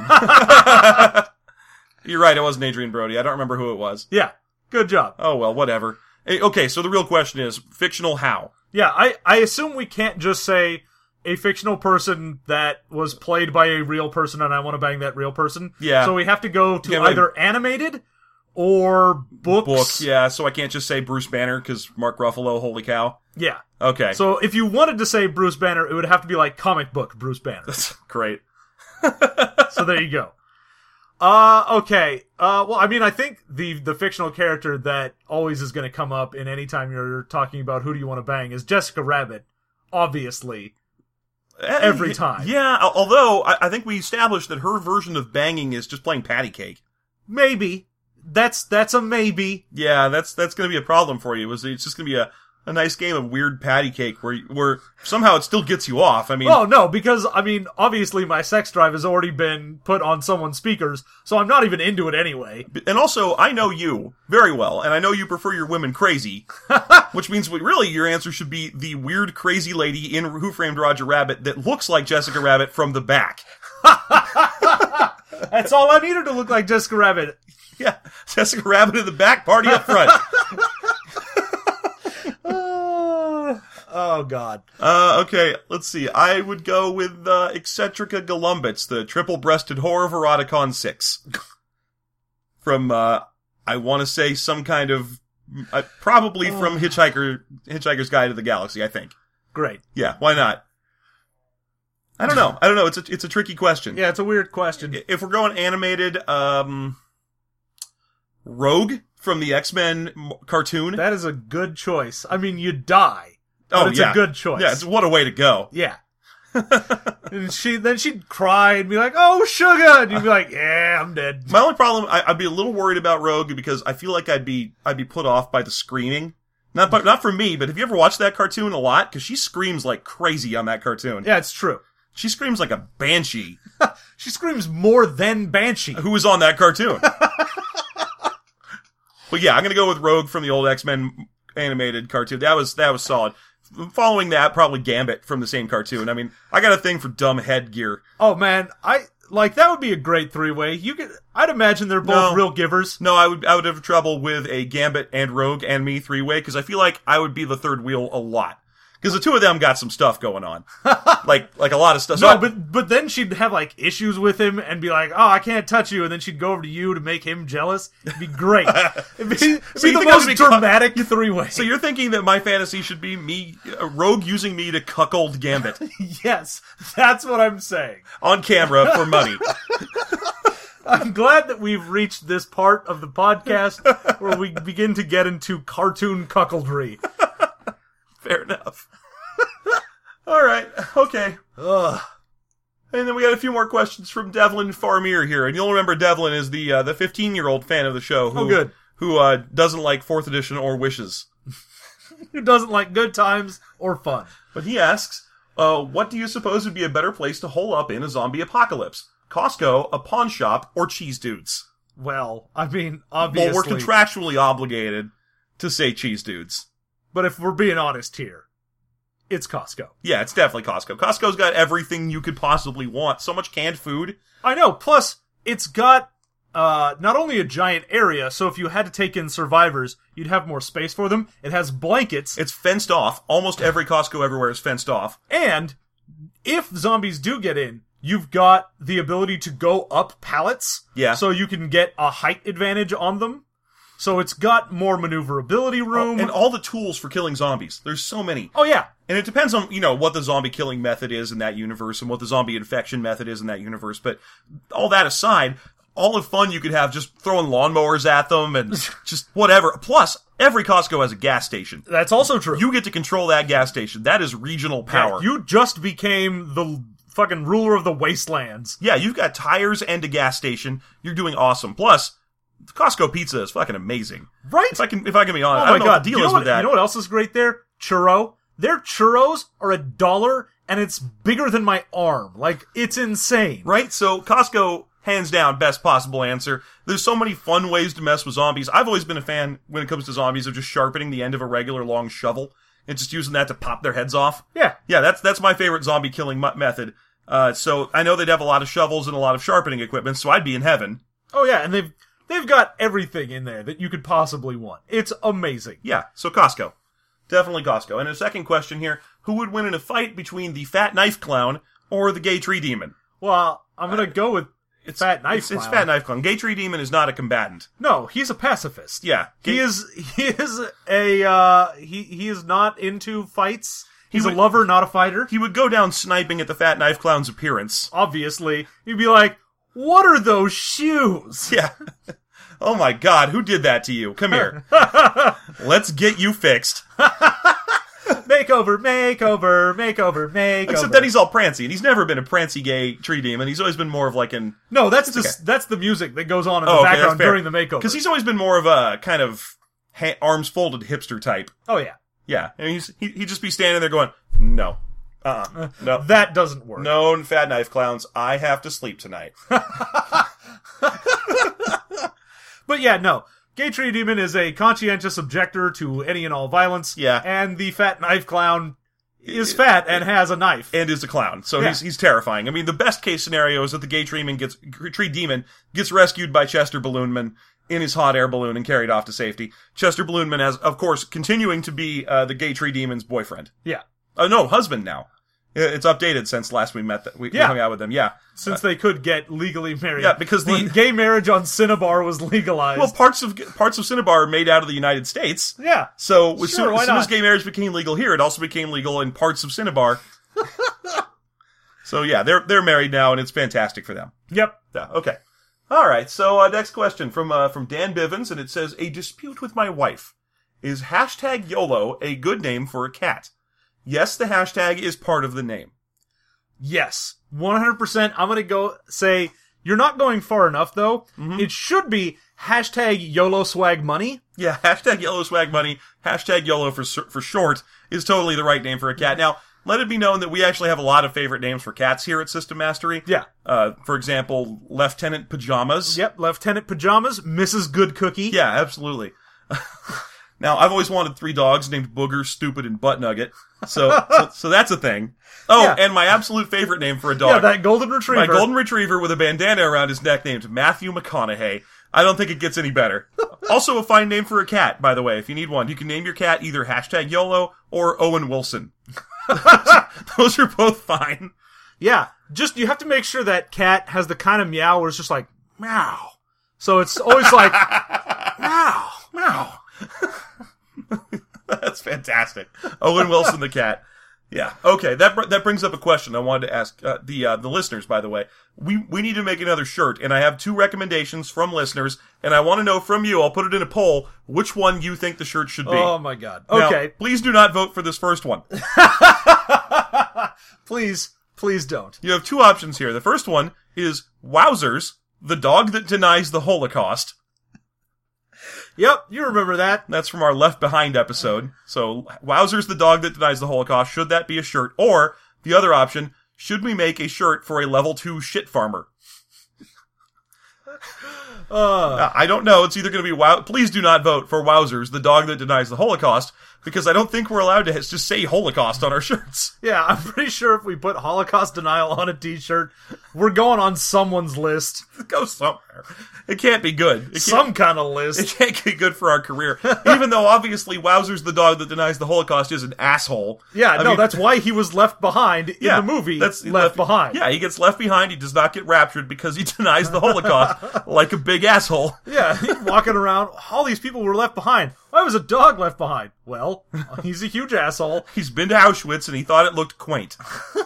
right, it wasn't Adrian Brody. I don't remember who it was. Yeah, good job. Oh, well, whatever. Okay, so the real question is, fictional how? Yeah, I assume we can't just say a fictional person that was played by a real person and I want to bang that real person. Yeah. So we have to go to either animated or books. Book, yeah, so I can't just say Bruce Banner, because Mark Ruffalo, holy cow. Yeah. Okay. So if you wanted to say Bruce Banner, it would have to be like comic book Bruce Banner. That's great. So there you go. Okay. Well, I mean, I think the fictional character that always is going to come up in any time you're talking about who do you want to bang is Jessica Rabbit. Obviously. Every time. Yeah, although I think we established that her version of banging is just playing patty cake. Maybe. That's a maybe. Yeah, that's going to be a problem for you. It's just going to be a nice game of weird patty cake where somehow it still gets you off. I mean, Oh, no, because, I mean, obviously my sex drive has already been put on someone's speakers, so I'm not even into it anyway. and also, I know you very well, and I know you prefer your women crazy, which means really your answer should be the weird crazy lady in Who Framed Roger Rabbit that looks like Jessica Rabbit from the back. That's all I needed to look like Jessica Rabbit. Yeah, Jessica Rabbit in the back, party up front. Oh, God. Okay, let's see. I would go with Eccentrica Golumbits, the triple-breasted whore of Eroticon 6. From, I want to say some kind of, probably from Hitchhiker's Guide to the Galaxy, I think. Great. Yeah, why not? I don't know. It's a tricky question. Yeah, it's a weird question. If we're going animated, Rogue from the X-Men cartoon. That is a good choice. I mean, you die. But it's a good choice. Yeah, what a way to go. Yeah. And she'd cry and be like, "Oh, sugar," and you'd be like, "Yeah, I'm dead." My only problem, I'd be a little worried about Rogue because I feel like I'd be put off by the screaming. Not for me, but have you ever watched that cartoon a lot? Because she screams like crazy on that cartoon. Yeah, it's true. She screams like a banshee. She screams more than Banshee. Who was on that cartoon? But yeah, I'm gonna go with Rogue from the old X-Men animated cartoon. That was solid. Following that, probably Gambit from the same cartoon. I mean, I got a thing for dumb headgear. Oh man, that would be a great three-way. I'd imagine they're both real givers. No, I would have trouble with a Gambit and Rogue and me three-way, because I feel like I would be the third wheel a lot. Because the two of them got some stuff going on. like a lot of stuff. No, but then she'd have issues with him and be like, "Oh, I can't touch you," and then she'd go over to you to make him jealous. It'd be great. It'd be the most dramatic three-way. So you're thinking that my fantasy should be me, Rogue using me to cuckold Gambit. Yes, that's what I'm saying. On camera for money. I'm glad that we've reached this part of the podcast where we begin to get into cartoon cuckoldry. Fair enough. All right. Okay. Ugh. And then we got a few more questions from Devlin Farmier here. And you'll remember Devlin is the 15-year-old fan of the show who doesn't like 4th edition or Wishes. Who doesn't like good times or fun. But he asks, what do you suppose would be a better place to hole up in a zombie apocalypse? Costco, a pawn shop, or Cheese Dudes? Well, I mean, obviously. Well, we're contractually obligated to say Cheese Dudes. But if we're being honest here, it's Costco. Yeah, it's definitely Costco. Costco's got everything you could possibly want. So much canned food. I know. Plus, it's got not only a giant area, so if you had to take in survivors, you'd have more space for them. It has blankets. It's fenced off. Almost every Costco everywhere is fenced off. And if zombies do get in, you've got the ability to go up pallets. Yeah. So you can get a height advantage on them. So it's got more maneuverability room. And all the tools for killing zombies. There's so many. Oh, yeah. And it depends on, what the zombie killing method is in that universe and what the zombie infection method is in that universe. But all that aside, all the fun you could have just throwing lawnmowers at them and just whatever. Plus, every Costco has a gas station. That's also true. You get to control that gas station. That is regional power. Yeah, you just became the fucking ruler of the wastelands. Yeah, you've got tires and a gas station. You're doing awesome. Plus, Costco pizza is fucking amazing. Right? If I can be honest, oh I my don't know God. what the deal is with that. You know what else is great there? Churro. Their churros are $1 and it's bigger than my arm. It's insane. Right? So Costco, hands down, best possible answer. There's so many fun ways to mess with zombies. I've always been a fan, when it comes to zombies, of just sharpening the end of a regular long shovel and just using that to pop their heads off. Yeah. Yeah, that's my favorite zombie killing method. So I know they'd have a lot of shovels and a lot of sharpening equipment, so I'd be in heaven. Oh yeah, and they've got everything in there that you could possibly want. It's amazing. Yeah, so Costco. Definitely Costco. And a second question here, who would win in a fight between the Fat Knife Clown or the Gay Tree Demon? Well, I'm gonna go with Fat Knife Clown. It's Fat Knife Clown. Gay Tree Demon is not a combatant. No, he's a pacifist. Yeah. He is not into fights. He's a would- lover, not a fighter. He would go down sniping at the Fat Knife Clown's appearance. Obviously. He'd be like, "What are those shoes?" Yeah. Oh my God, who did that to you? Come here. Let's get you fixed. Makeover. Except that he's all prancy, and he's never been a prancy gay tree demon. He's always been more of like an... No, that's the music that goes on in the background during the makeover. Because he's always been more of a kind of arms folded hipster type. Oh, yeah. Yeah, and he'd just be standing there going, no. No. That doesn't work. No, Fat Knife Clowns, I have to sleep tonight. But yeah, no. Gay Tree Demon is a conscientious objector to any and all violence. Yeah. And the Fat Knife Clown is fat and has a knife. And is a clown, so Yeah. he's terrifying. I mean, the best case scenario is that the Gay Tree Demon gets rescued by Chester Balloonman in his hot air balloon and carried off to safety. Chester Balloonman has, of course, continuing to be the Gay Tree Demon's boyfriend. Yeah. No, husband now. It's updated since last we met. We hung out with them. Yeah, Since they could get legally married. Yeah, because when gay marriage on Cinnabar was legalized. well, parts of Cinnabar are made out of the United States. Yeah. So as Sure, soon why as not? gay marriage became legal here, it also became legal in parts of Cinnabar. So yeah, they're married now, and it's fantastic for them. Yep. Yeah, okay. All right. So next question from Dan Bivens, and it says, a dispute with my wife. Is hashtag YOLO a good name for a cat? Yes, the hashtag is part of the name. Yes. 100%. I'm gonna go say, you're not going far enough, though. Mm-hmm. It should be hashtag YOLO swag money. Yeah, hashtag YOLO swag money, hashtag YOLO for short is totally the right name for a cat. Now, let it be known that we actually have a lot of favorite names for cats here at System Mastery. Yeah. For example, Lieutenant Pajamas. Yep. Lieutenant Pajamas, Mrs. Good Cookie. Yeah, absolutely. Now, I've always wanted 3 dogs named Booger, Stupid, and Butt Nugget. So that's a thing. Oh, Yeah. and my absolute favorite name for a dog. Yeah, that golden retriever. My golden retriever with a bandana around his neck named Matthew McConaughey. I don't think it gets any better. Also a fine name for a cat, by the way. If you need one, you can name your cat either hashtag YOLO or Owen Wilson. Those are both fine. Yeah. Just, you have to make sure that cat has the kind of meow where it's just like, meow. So it's always like, meow. Meow. That's fantastic. Owen Wilson the cat. Yeah. Okay. That brings up a question I wanted to ask the listeners. By the way, we need to make another shirt, and I have 2 recommendations from listeners, and I want to know from you. I'll put it in a poll which one you think the shirt should be. Oh my god. Now, Okay. please do not vote for this first one. Please don't. You have 2 options here. The first one is Wowzers, the dog that denies the Holocaust. Yep, you remember that. That's from our Left Behind episode. So, Wowzer's the dog that denies the Holocaust. Should that be a shirt? Or, the other option, should we make a shirt for a level 2 shit farmer? I don't know. It's either going to be Please do not vote for Wowzers, the dog that denies the Holocaust, because I don't think we're allowed to just say Holocaust on our shirts. Yeah, I'm pretty sure if we put Holocaust denial on a t-shirt, we're going on someone's list. Go somewhere. It can't be good. Some kind of list. It can't be good for our career. Even though, obviously, Wowzer's the dog that denies the Holocaust is an asshole. Yeah, I no, mean, that's why he was left behind in the movie. That's Left Behind. Yeah, he gets left behind. He does not get raptured because he denies the Holocaust like a big asshole. Yeah, he's walking around. All these people were left behind. Why was a dog left behind? Well, he's a huge asshole. He's been to Auschwitz and he thought it looked quaint.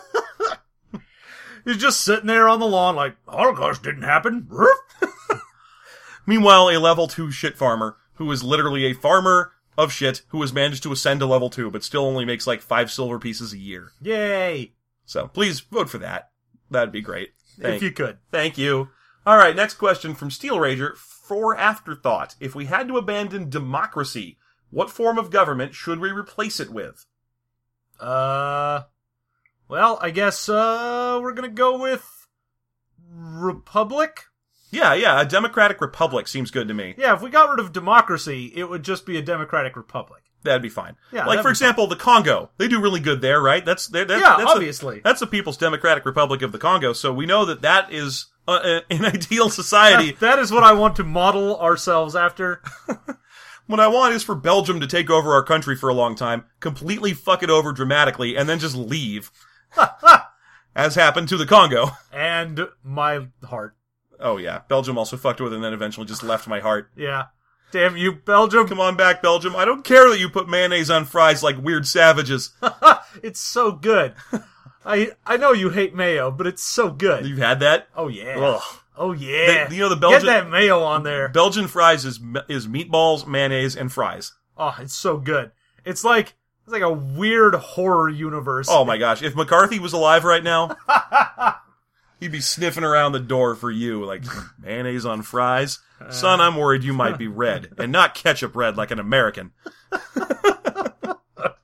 He's just sitting there on the lawn like, Holocaust didn't happen. Meanwhile, a level 2 shit farmer, who is literally a farmer of shit, who has managed to ascend to level 2, but still only makes like 5 silver pieces a year. Yay. So, please vote for that. That'd be great. If you could. Thank you. Alright, next question from Steel Rager. For afterthought, if we had to abandon democracy, what form of government should we replace it with? Well, I guess, we're gonna go with Republic? Yeah, a democratic republic seems good to me. Yeah, if we got rid of democracy, it would just be a democratic republic. That'd be fine. Yeah, like, for example, the Congo. They do really good there, right? That's obviously. That's the People's Democratic Republic of the Congo, so we know that is an ideal society. That is what I want to model ourselves after. What I want is for Belgium to take over our country for a long time, completely fuck it over dramatically, and then just leave. As happened to the Congo. And my heart. Oh yeah, Belgium also fucked with it and then eventually just left my heart. Yeah. Damn you, Belgium. Come on back, Belgium. I don't care that you put mayonnaise on fries like weird savages. It's so good. I know you hate mayo, but it's so good. You've had that? Oh yeah. Ugh. Oh yeah. The Belgian... Get that mayo on there. Belgian fries is meatballs, mayonnaise, and fries. Oh, it's so good. It's like a weird horror universe. Oh my gosh. If McCarthy was alive right now, he'd be sniffing around the door for you, like, mayonnaise on fries? Son, I'm worried you might be red, and not ketchup red like an American.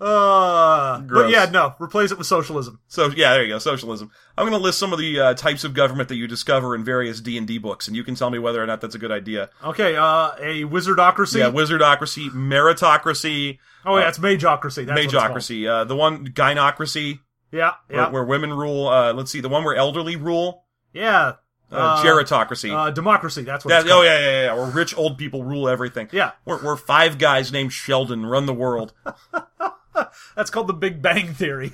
But Gross. yeah, no, replace it with socialism. So, yeah, there you go, socialism. I'm going to list some of the types of government that you discover in various D&D books, and you can tell me whether or not that's a good idea. Okay, a wizardocracy? Yeah, wizardocracy, meritocracy. Oh, yeah, it's mageocracy. That's Mageocracy. The one, gynocracy, yeah. where women rule. Let's see, the one where elderly rule. Yeah. Gerontocracy. Democracy, that's what it's called. Oh, yeah. Where rich old people rule everything. Yeah. Where five guys named Sheldon run the world. That's called the Big Bang Theory.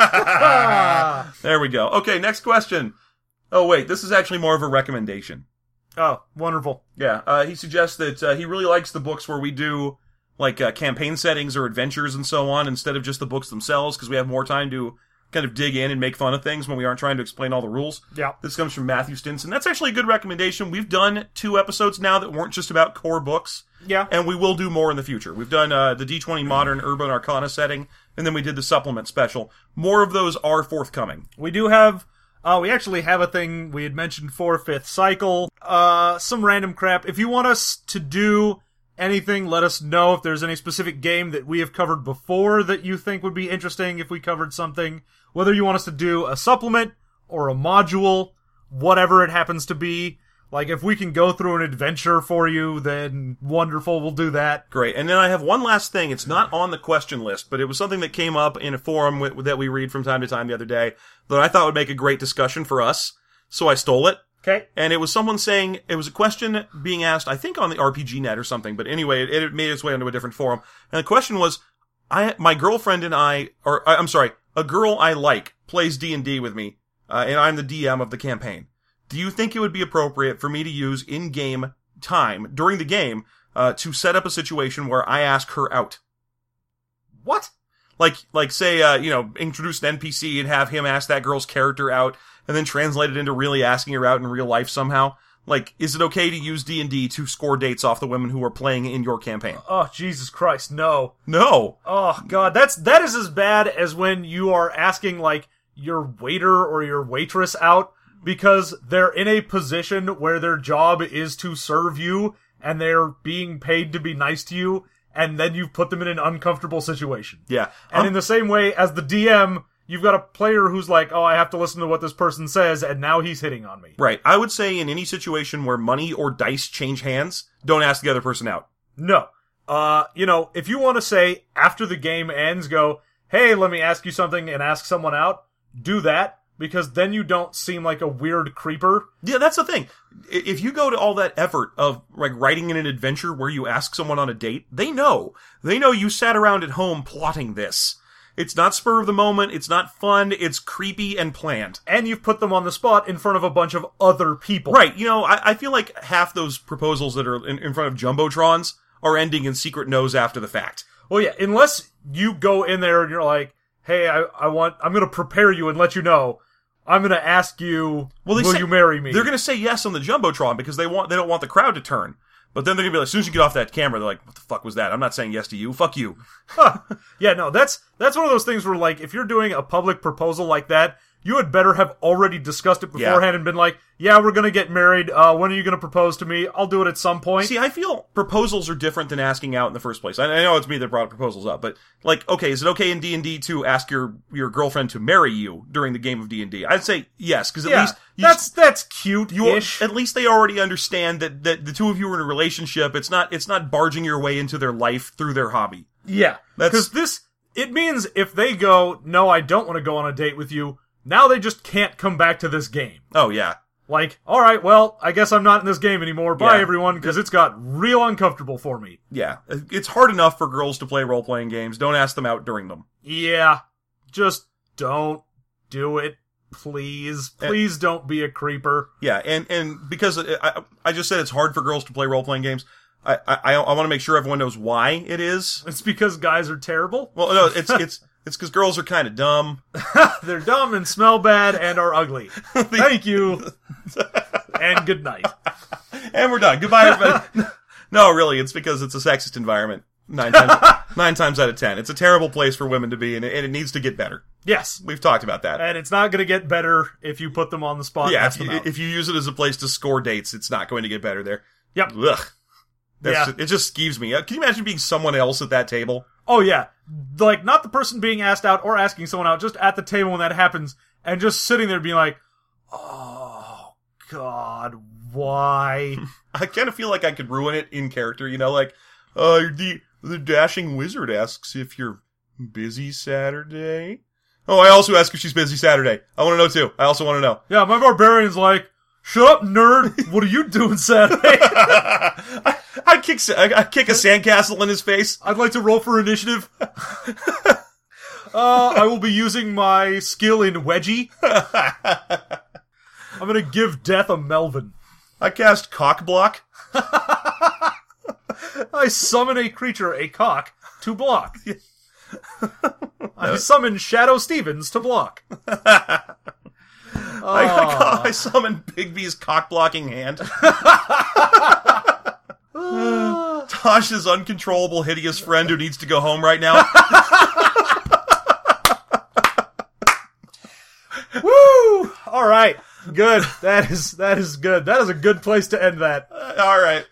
There we go. Okay, next question. Oh, wait, this is actually more of a recommendation. Oh, wonderful. Yeah, he suggests that he really likes the books where we do, like, campaign settings or adventures and so on, instead of just the books themselves, because we have more time to kind of dig in and make fun of things when we aren't trying to explain all the rules. Yeah. This comes from Matthew Stinson. That's actually a good recommendation. We've done 2 episodes now that weren't just about core books. Yeah. And we will do more in the future. We've done the D20 Modern Urban Arcana setting, and then we did the supplement special. More of those are forthcoming. We do have, we actually have a thing we had mentioned for 5th cycle. Some random crap. If you want us to do anything, let us know if there's any specific game that we have covered before that you think would be interesting if we covered something. Whether you want us to do a supplement or a module, whatever it happens to be. Like, if we can go through an adventure for you, then wonderful, we'll do that. Great. And then I have one last thing. It's not on the question list, but it was something that came up in a forum that we read from time to time the other day that I thought would make a great discussion for us. So I stole it. Okay. And it was someone saying, it was a question being asked, I think on the RPG Net or something, but anyway, it made its way into a different forum. And the question was, my girlfriend and a girl I like plays D&D with me, and I'm the DM of the campaign. Do you think it would be appropriate for me to use in-game time during the game to set up a situation where I ask her out? What? Like say, introduce an NPC and have him ask that girl's character out, and then translate it into really asking her out in real life somehow? Like, is it okay to use D&D to score dates off the women who are playing in your campaign? Oh, Jesus Christ, no. No. Oh, God, that is as bad as when you are asking, like, your waiter or your waitress out because they're in a position where their job is to serve you and they're being paid to be nice to you, and then you've put them in an uncomfortable situation. Yeah. And in the same way, as the DM, you've got a player who's like, oh, I have to listen to what this person says, and now he's hitting on me. Right. I would say in any situation where money or dice change hands, don't ask the other person out. No. If you want to say, after the game ends, go, hey, let me ask you something, and ask someone out, do that, because then you don't seem like a weird creeper. Yeah, that's the thing. If you go to all that effort of, like, writing in an adventure where you ask someone on a date, they know. They know you sat around at home plotting this. It's not spur of the moment, it's not fun, it's creepy and planned. And you've put them on the spot in front of a bunch of other people. Right, I feel like half those proposals that are in front of Jumbotrons are ending in secret no's after the fact. Well, yeah, unless you go in there and you're like, hey, I'm gonna prepare you and let you know, I'm gonna ask you, will you marry me? They're gonna say yes on the Jumbotron because they don't want the crowd to turn. But then they're gonna be like, as soon as you get off that camera, they're like, what the fuck was that? I'm not saying yes to you. Fuck you. Yeah, no, that's one of those things where, like, if you're doing a public proposal like that, you had better have already discussed it beforehand and been like, yeah, we're gonna get married. When are you gonna propose to me? I'll do it at some point. See, I feel proposals are different than asking out in the first place. I know it's me that brought proposals up, but, like, okay, is it okay in D&D to ask your girlfriend to marry you during the game of D&D? I'd say yes, because at least that's cute-ish. At least they already understand that the two of you are in a relationship. It's not barging your way into their life through their hobby. Yeah, because it means if they go, no, I don't want to go on a date with you, now they just can't come back to this game. Oh, yeah. Like, alright, well, I guess I'm not in this game anymore. Bye, everyone, because it's got real uncomfortable for me. Yeah. It's hard enough for girls to play role-playing games. Don't ask them out during them. Yeah. Just don't do it, please. Please don't be a creeper. Yeah, and because I just said it's hard for girls to play role-playing games, I want to make sure everyone knows why it is. It's because guys are terrible? Well, no, it's because girls are kind of dumb. They're dumb and smell bad and are ugly. Thank you. And good night. And we're done. Goodbye, everybody. No, really, it's because it's a sexist environment. 9 times out of 10. It's a terrible place for women to be, and it needs to get better. Yes. We've talked about that. And it's not going to get better if you put them on the spot. Yeah, if you use it as a place to score dates, it's not going to get better there. Yep. Ugh. It just skeeves me. Can you imagine being someone else at that table? Oh, yeah. like, not the person being asked out or asking someone out, just at the table when that happens, and just sitting there being like, oh, God, why? I kind of feel like I could ruin it in character, like, the dashing wizard asks if you're busy Saturday. Oh, I also ask if she's busy Saturday. I want to know, too. I also want to know. Yeah, my barbarian's like, shut up, nerd! What are you doing Saturday? I'd kick a sandcastle in his face. I'd like to roll for initiative. I will be using my skill in Wedgie. I'm gonna give death a Melvin. I cast cock block. I summon a creature, a cock, to block. I summon Shadow Stevens to block. I summon Bigby's cock-blocking hand. Tosh's uncontrollable, hideous friend who needs to go home right now. Woo! All right. Good. That is good. That is a good place to end that. All right.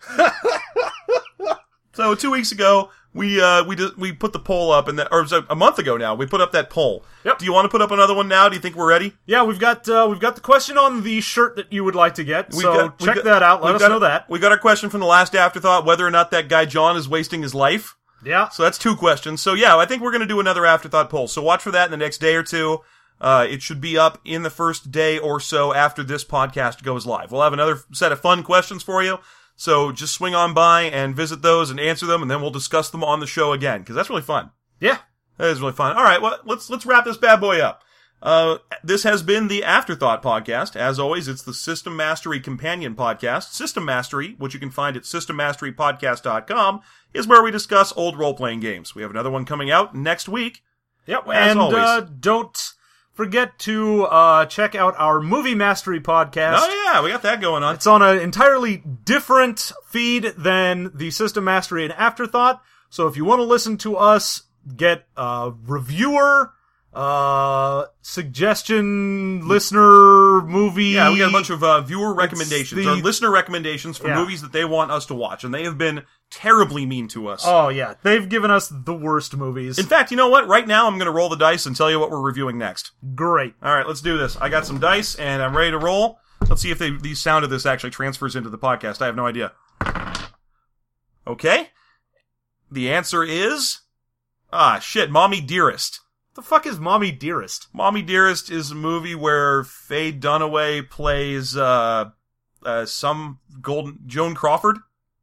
So 2 weeks ago, we put the poll up, or a month ago now, we put up that poll. Yep. Do you want to put up another one now? Do you think we're ready? Yeah, we've got the question on the shirt that you would like to get. Check that out. Let us know that. We got our question from the last afterthought, whether or not that guy John is wasting his life. Yeah. So that's 2 questions. So yeah, I think we're going to do another afterthought poll. So watch for that in the next day or two. It should be up in the first day or so after this podcast goes live. We'll have another set of fun questions for you. So just swing on by and visit those and answer them, and then we'll discuss them on the show again, because that's really fun. Yeah. That is really fun. All right, well, let's wrap this bad boy up. This has been the Afterthought Podcast. As always, it's the System Mastery Companion Podcast. System Mastery, which you can find at systemmasterypodcast.com, is where we discuss old role-playing games. We have another one coming out next week. Yep, as always. Don't forget to check out our Movie Mastery Podcast. Oh yeah, we got that going on. It's on an entirely different feed than the System Mastery and Afterthought. So if you want to listen to us get reviewer, suggestion, listener, movie. Yeah, we got a bunch of viewer recommendations, or listener recommendations for movies that they want us to watch, and they have been terribly mean to us. Oh, yeah. They've given us the worst movies. In fact, you know what? Right now, I'm going to roll the dice and tell you what we're reviewing next. Great. All right, let's do this. I got some dice, and I'm ready to roll. Let's see if the sound of this actually transfers into the podcast. I have no idea. Okay. The answer is... Mommy Dearest. The fuck is Mommy Dearest? Mommy Dearest is a movie where Faye Dunaway plays some Joan Crawford.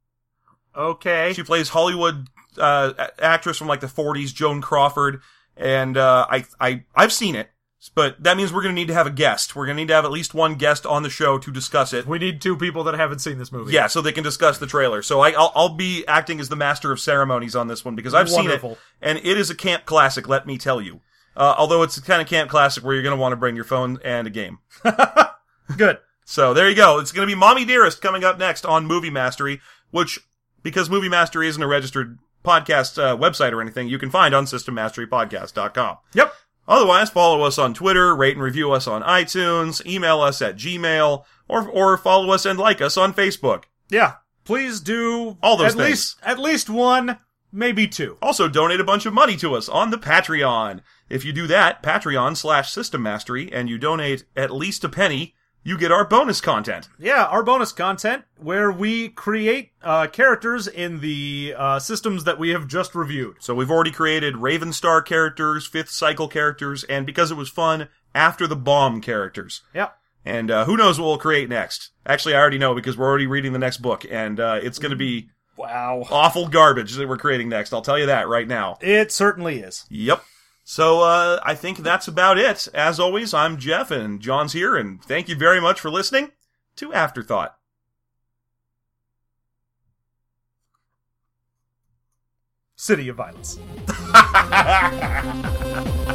Okay. She plays Hollywood actress from like the 40s, Joan Crawford, and I've seen it, but that means we're going to need to have a guest. We're going to need to have at least one guest on the show to discuss it. We need 2 people that haven't seen this movie. Yeah, so they can discuss the trailer. So I'll be acting as the master of ceremonies on this one because I've seen it, and it is a camp classic, let me tell you. Although it's the kind of camp classic where you're going to want to bring your phone and a game. Good. So there you go. It's going to be Mommy Dearest coming up next on Movie Mastery, which, because Movie Mastery isn't a registered podcast website or anything, you can find on systemmasterypodcast.com. Yep. Otherwise, follow us on Twitter, rate and review us on iTunes, email us at Gmail, or follow us and like us on Facebook. Yeah. Please do all those things. At least 1, maybe 2. Also, donate a bunch of money to us on the Patreon. If you do that, Patreon/SystemMastery, and you donate at least a penny, you get our bonus content. Yeah, our bonus content, where we create characters in the systems that we have just reviewed. So we've already created Ravenstar characters, 5th Cycle characters, and because it was fun, After the Bomb characters. Yeah. And who knows what we'll create next. Actually, I already know, because we're already reading the next book, and it's going to be awful garbage that we're creating next. I'll tell you that right now. It certainly is. Yep. So, I think that's about it. As always, I'm Jeff, and John's here, and thank you very much for listening to Afterthought. City of Violence.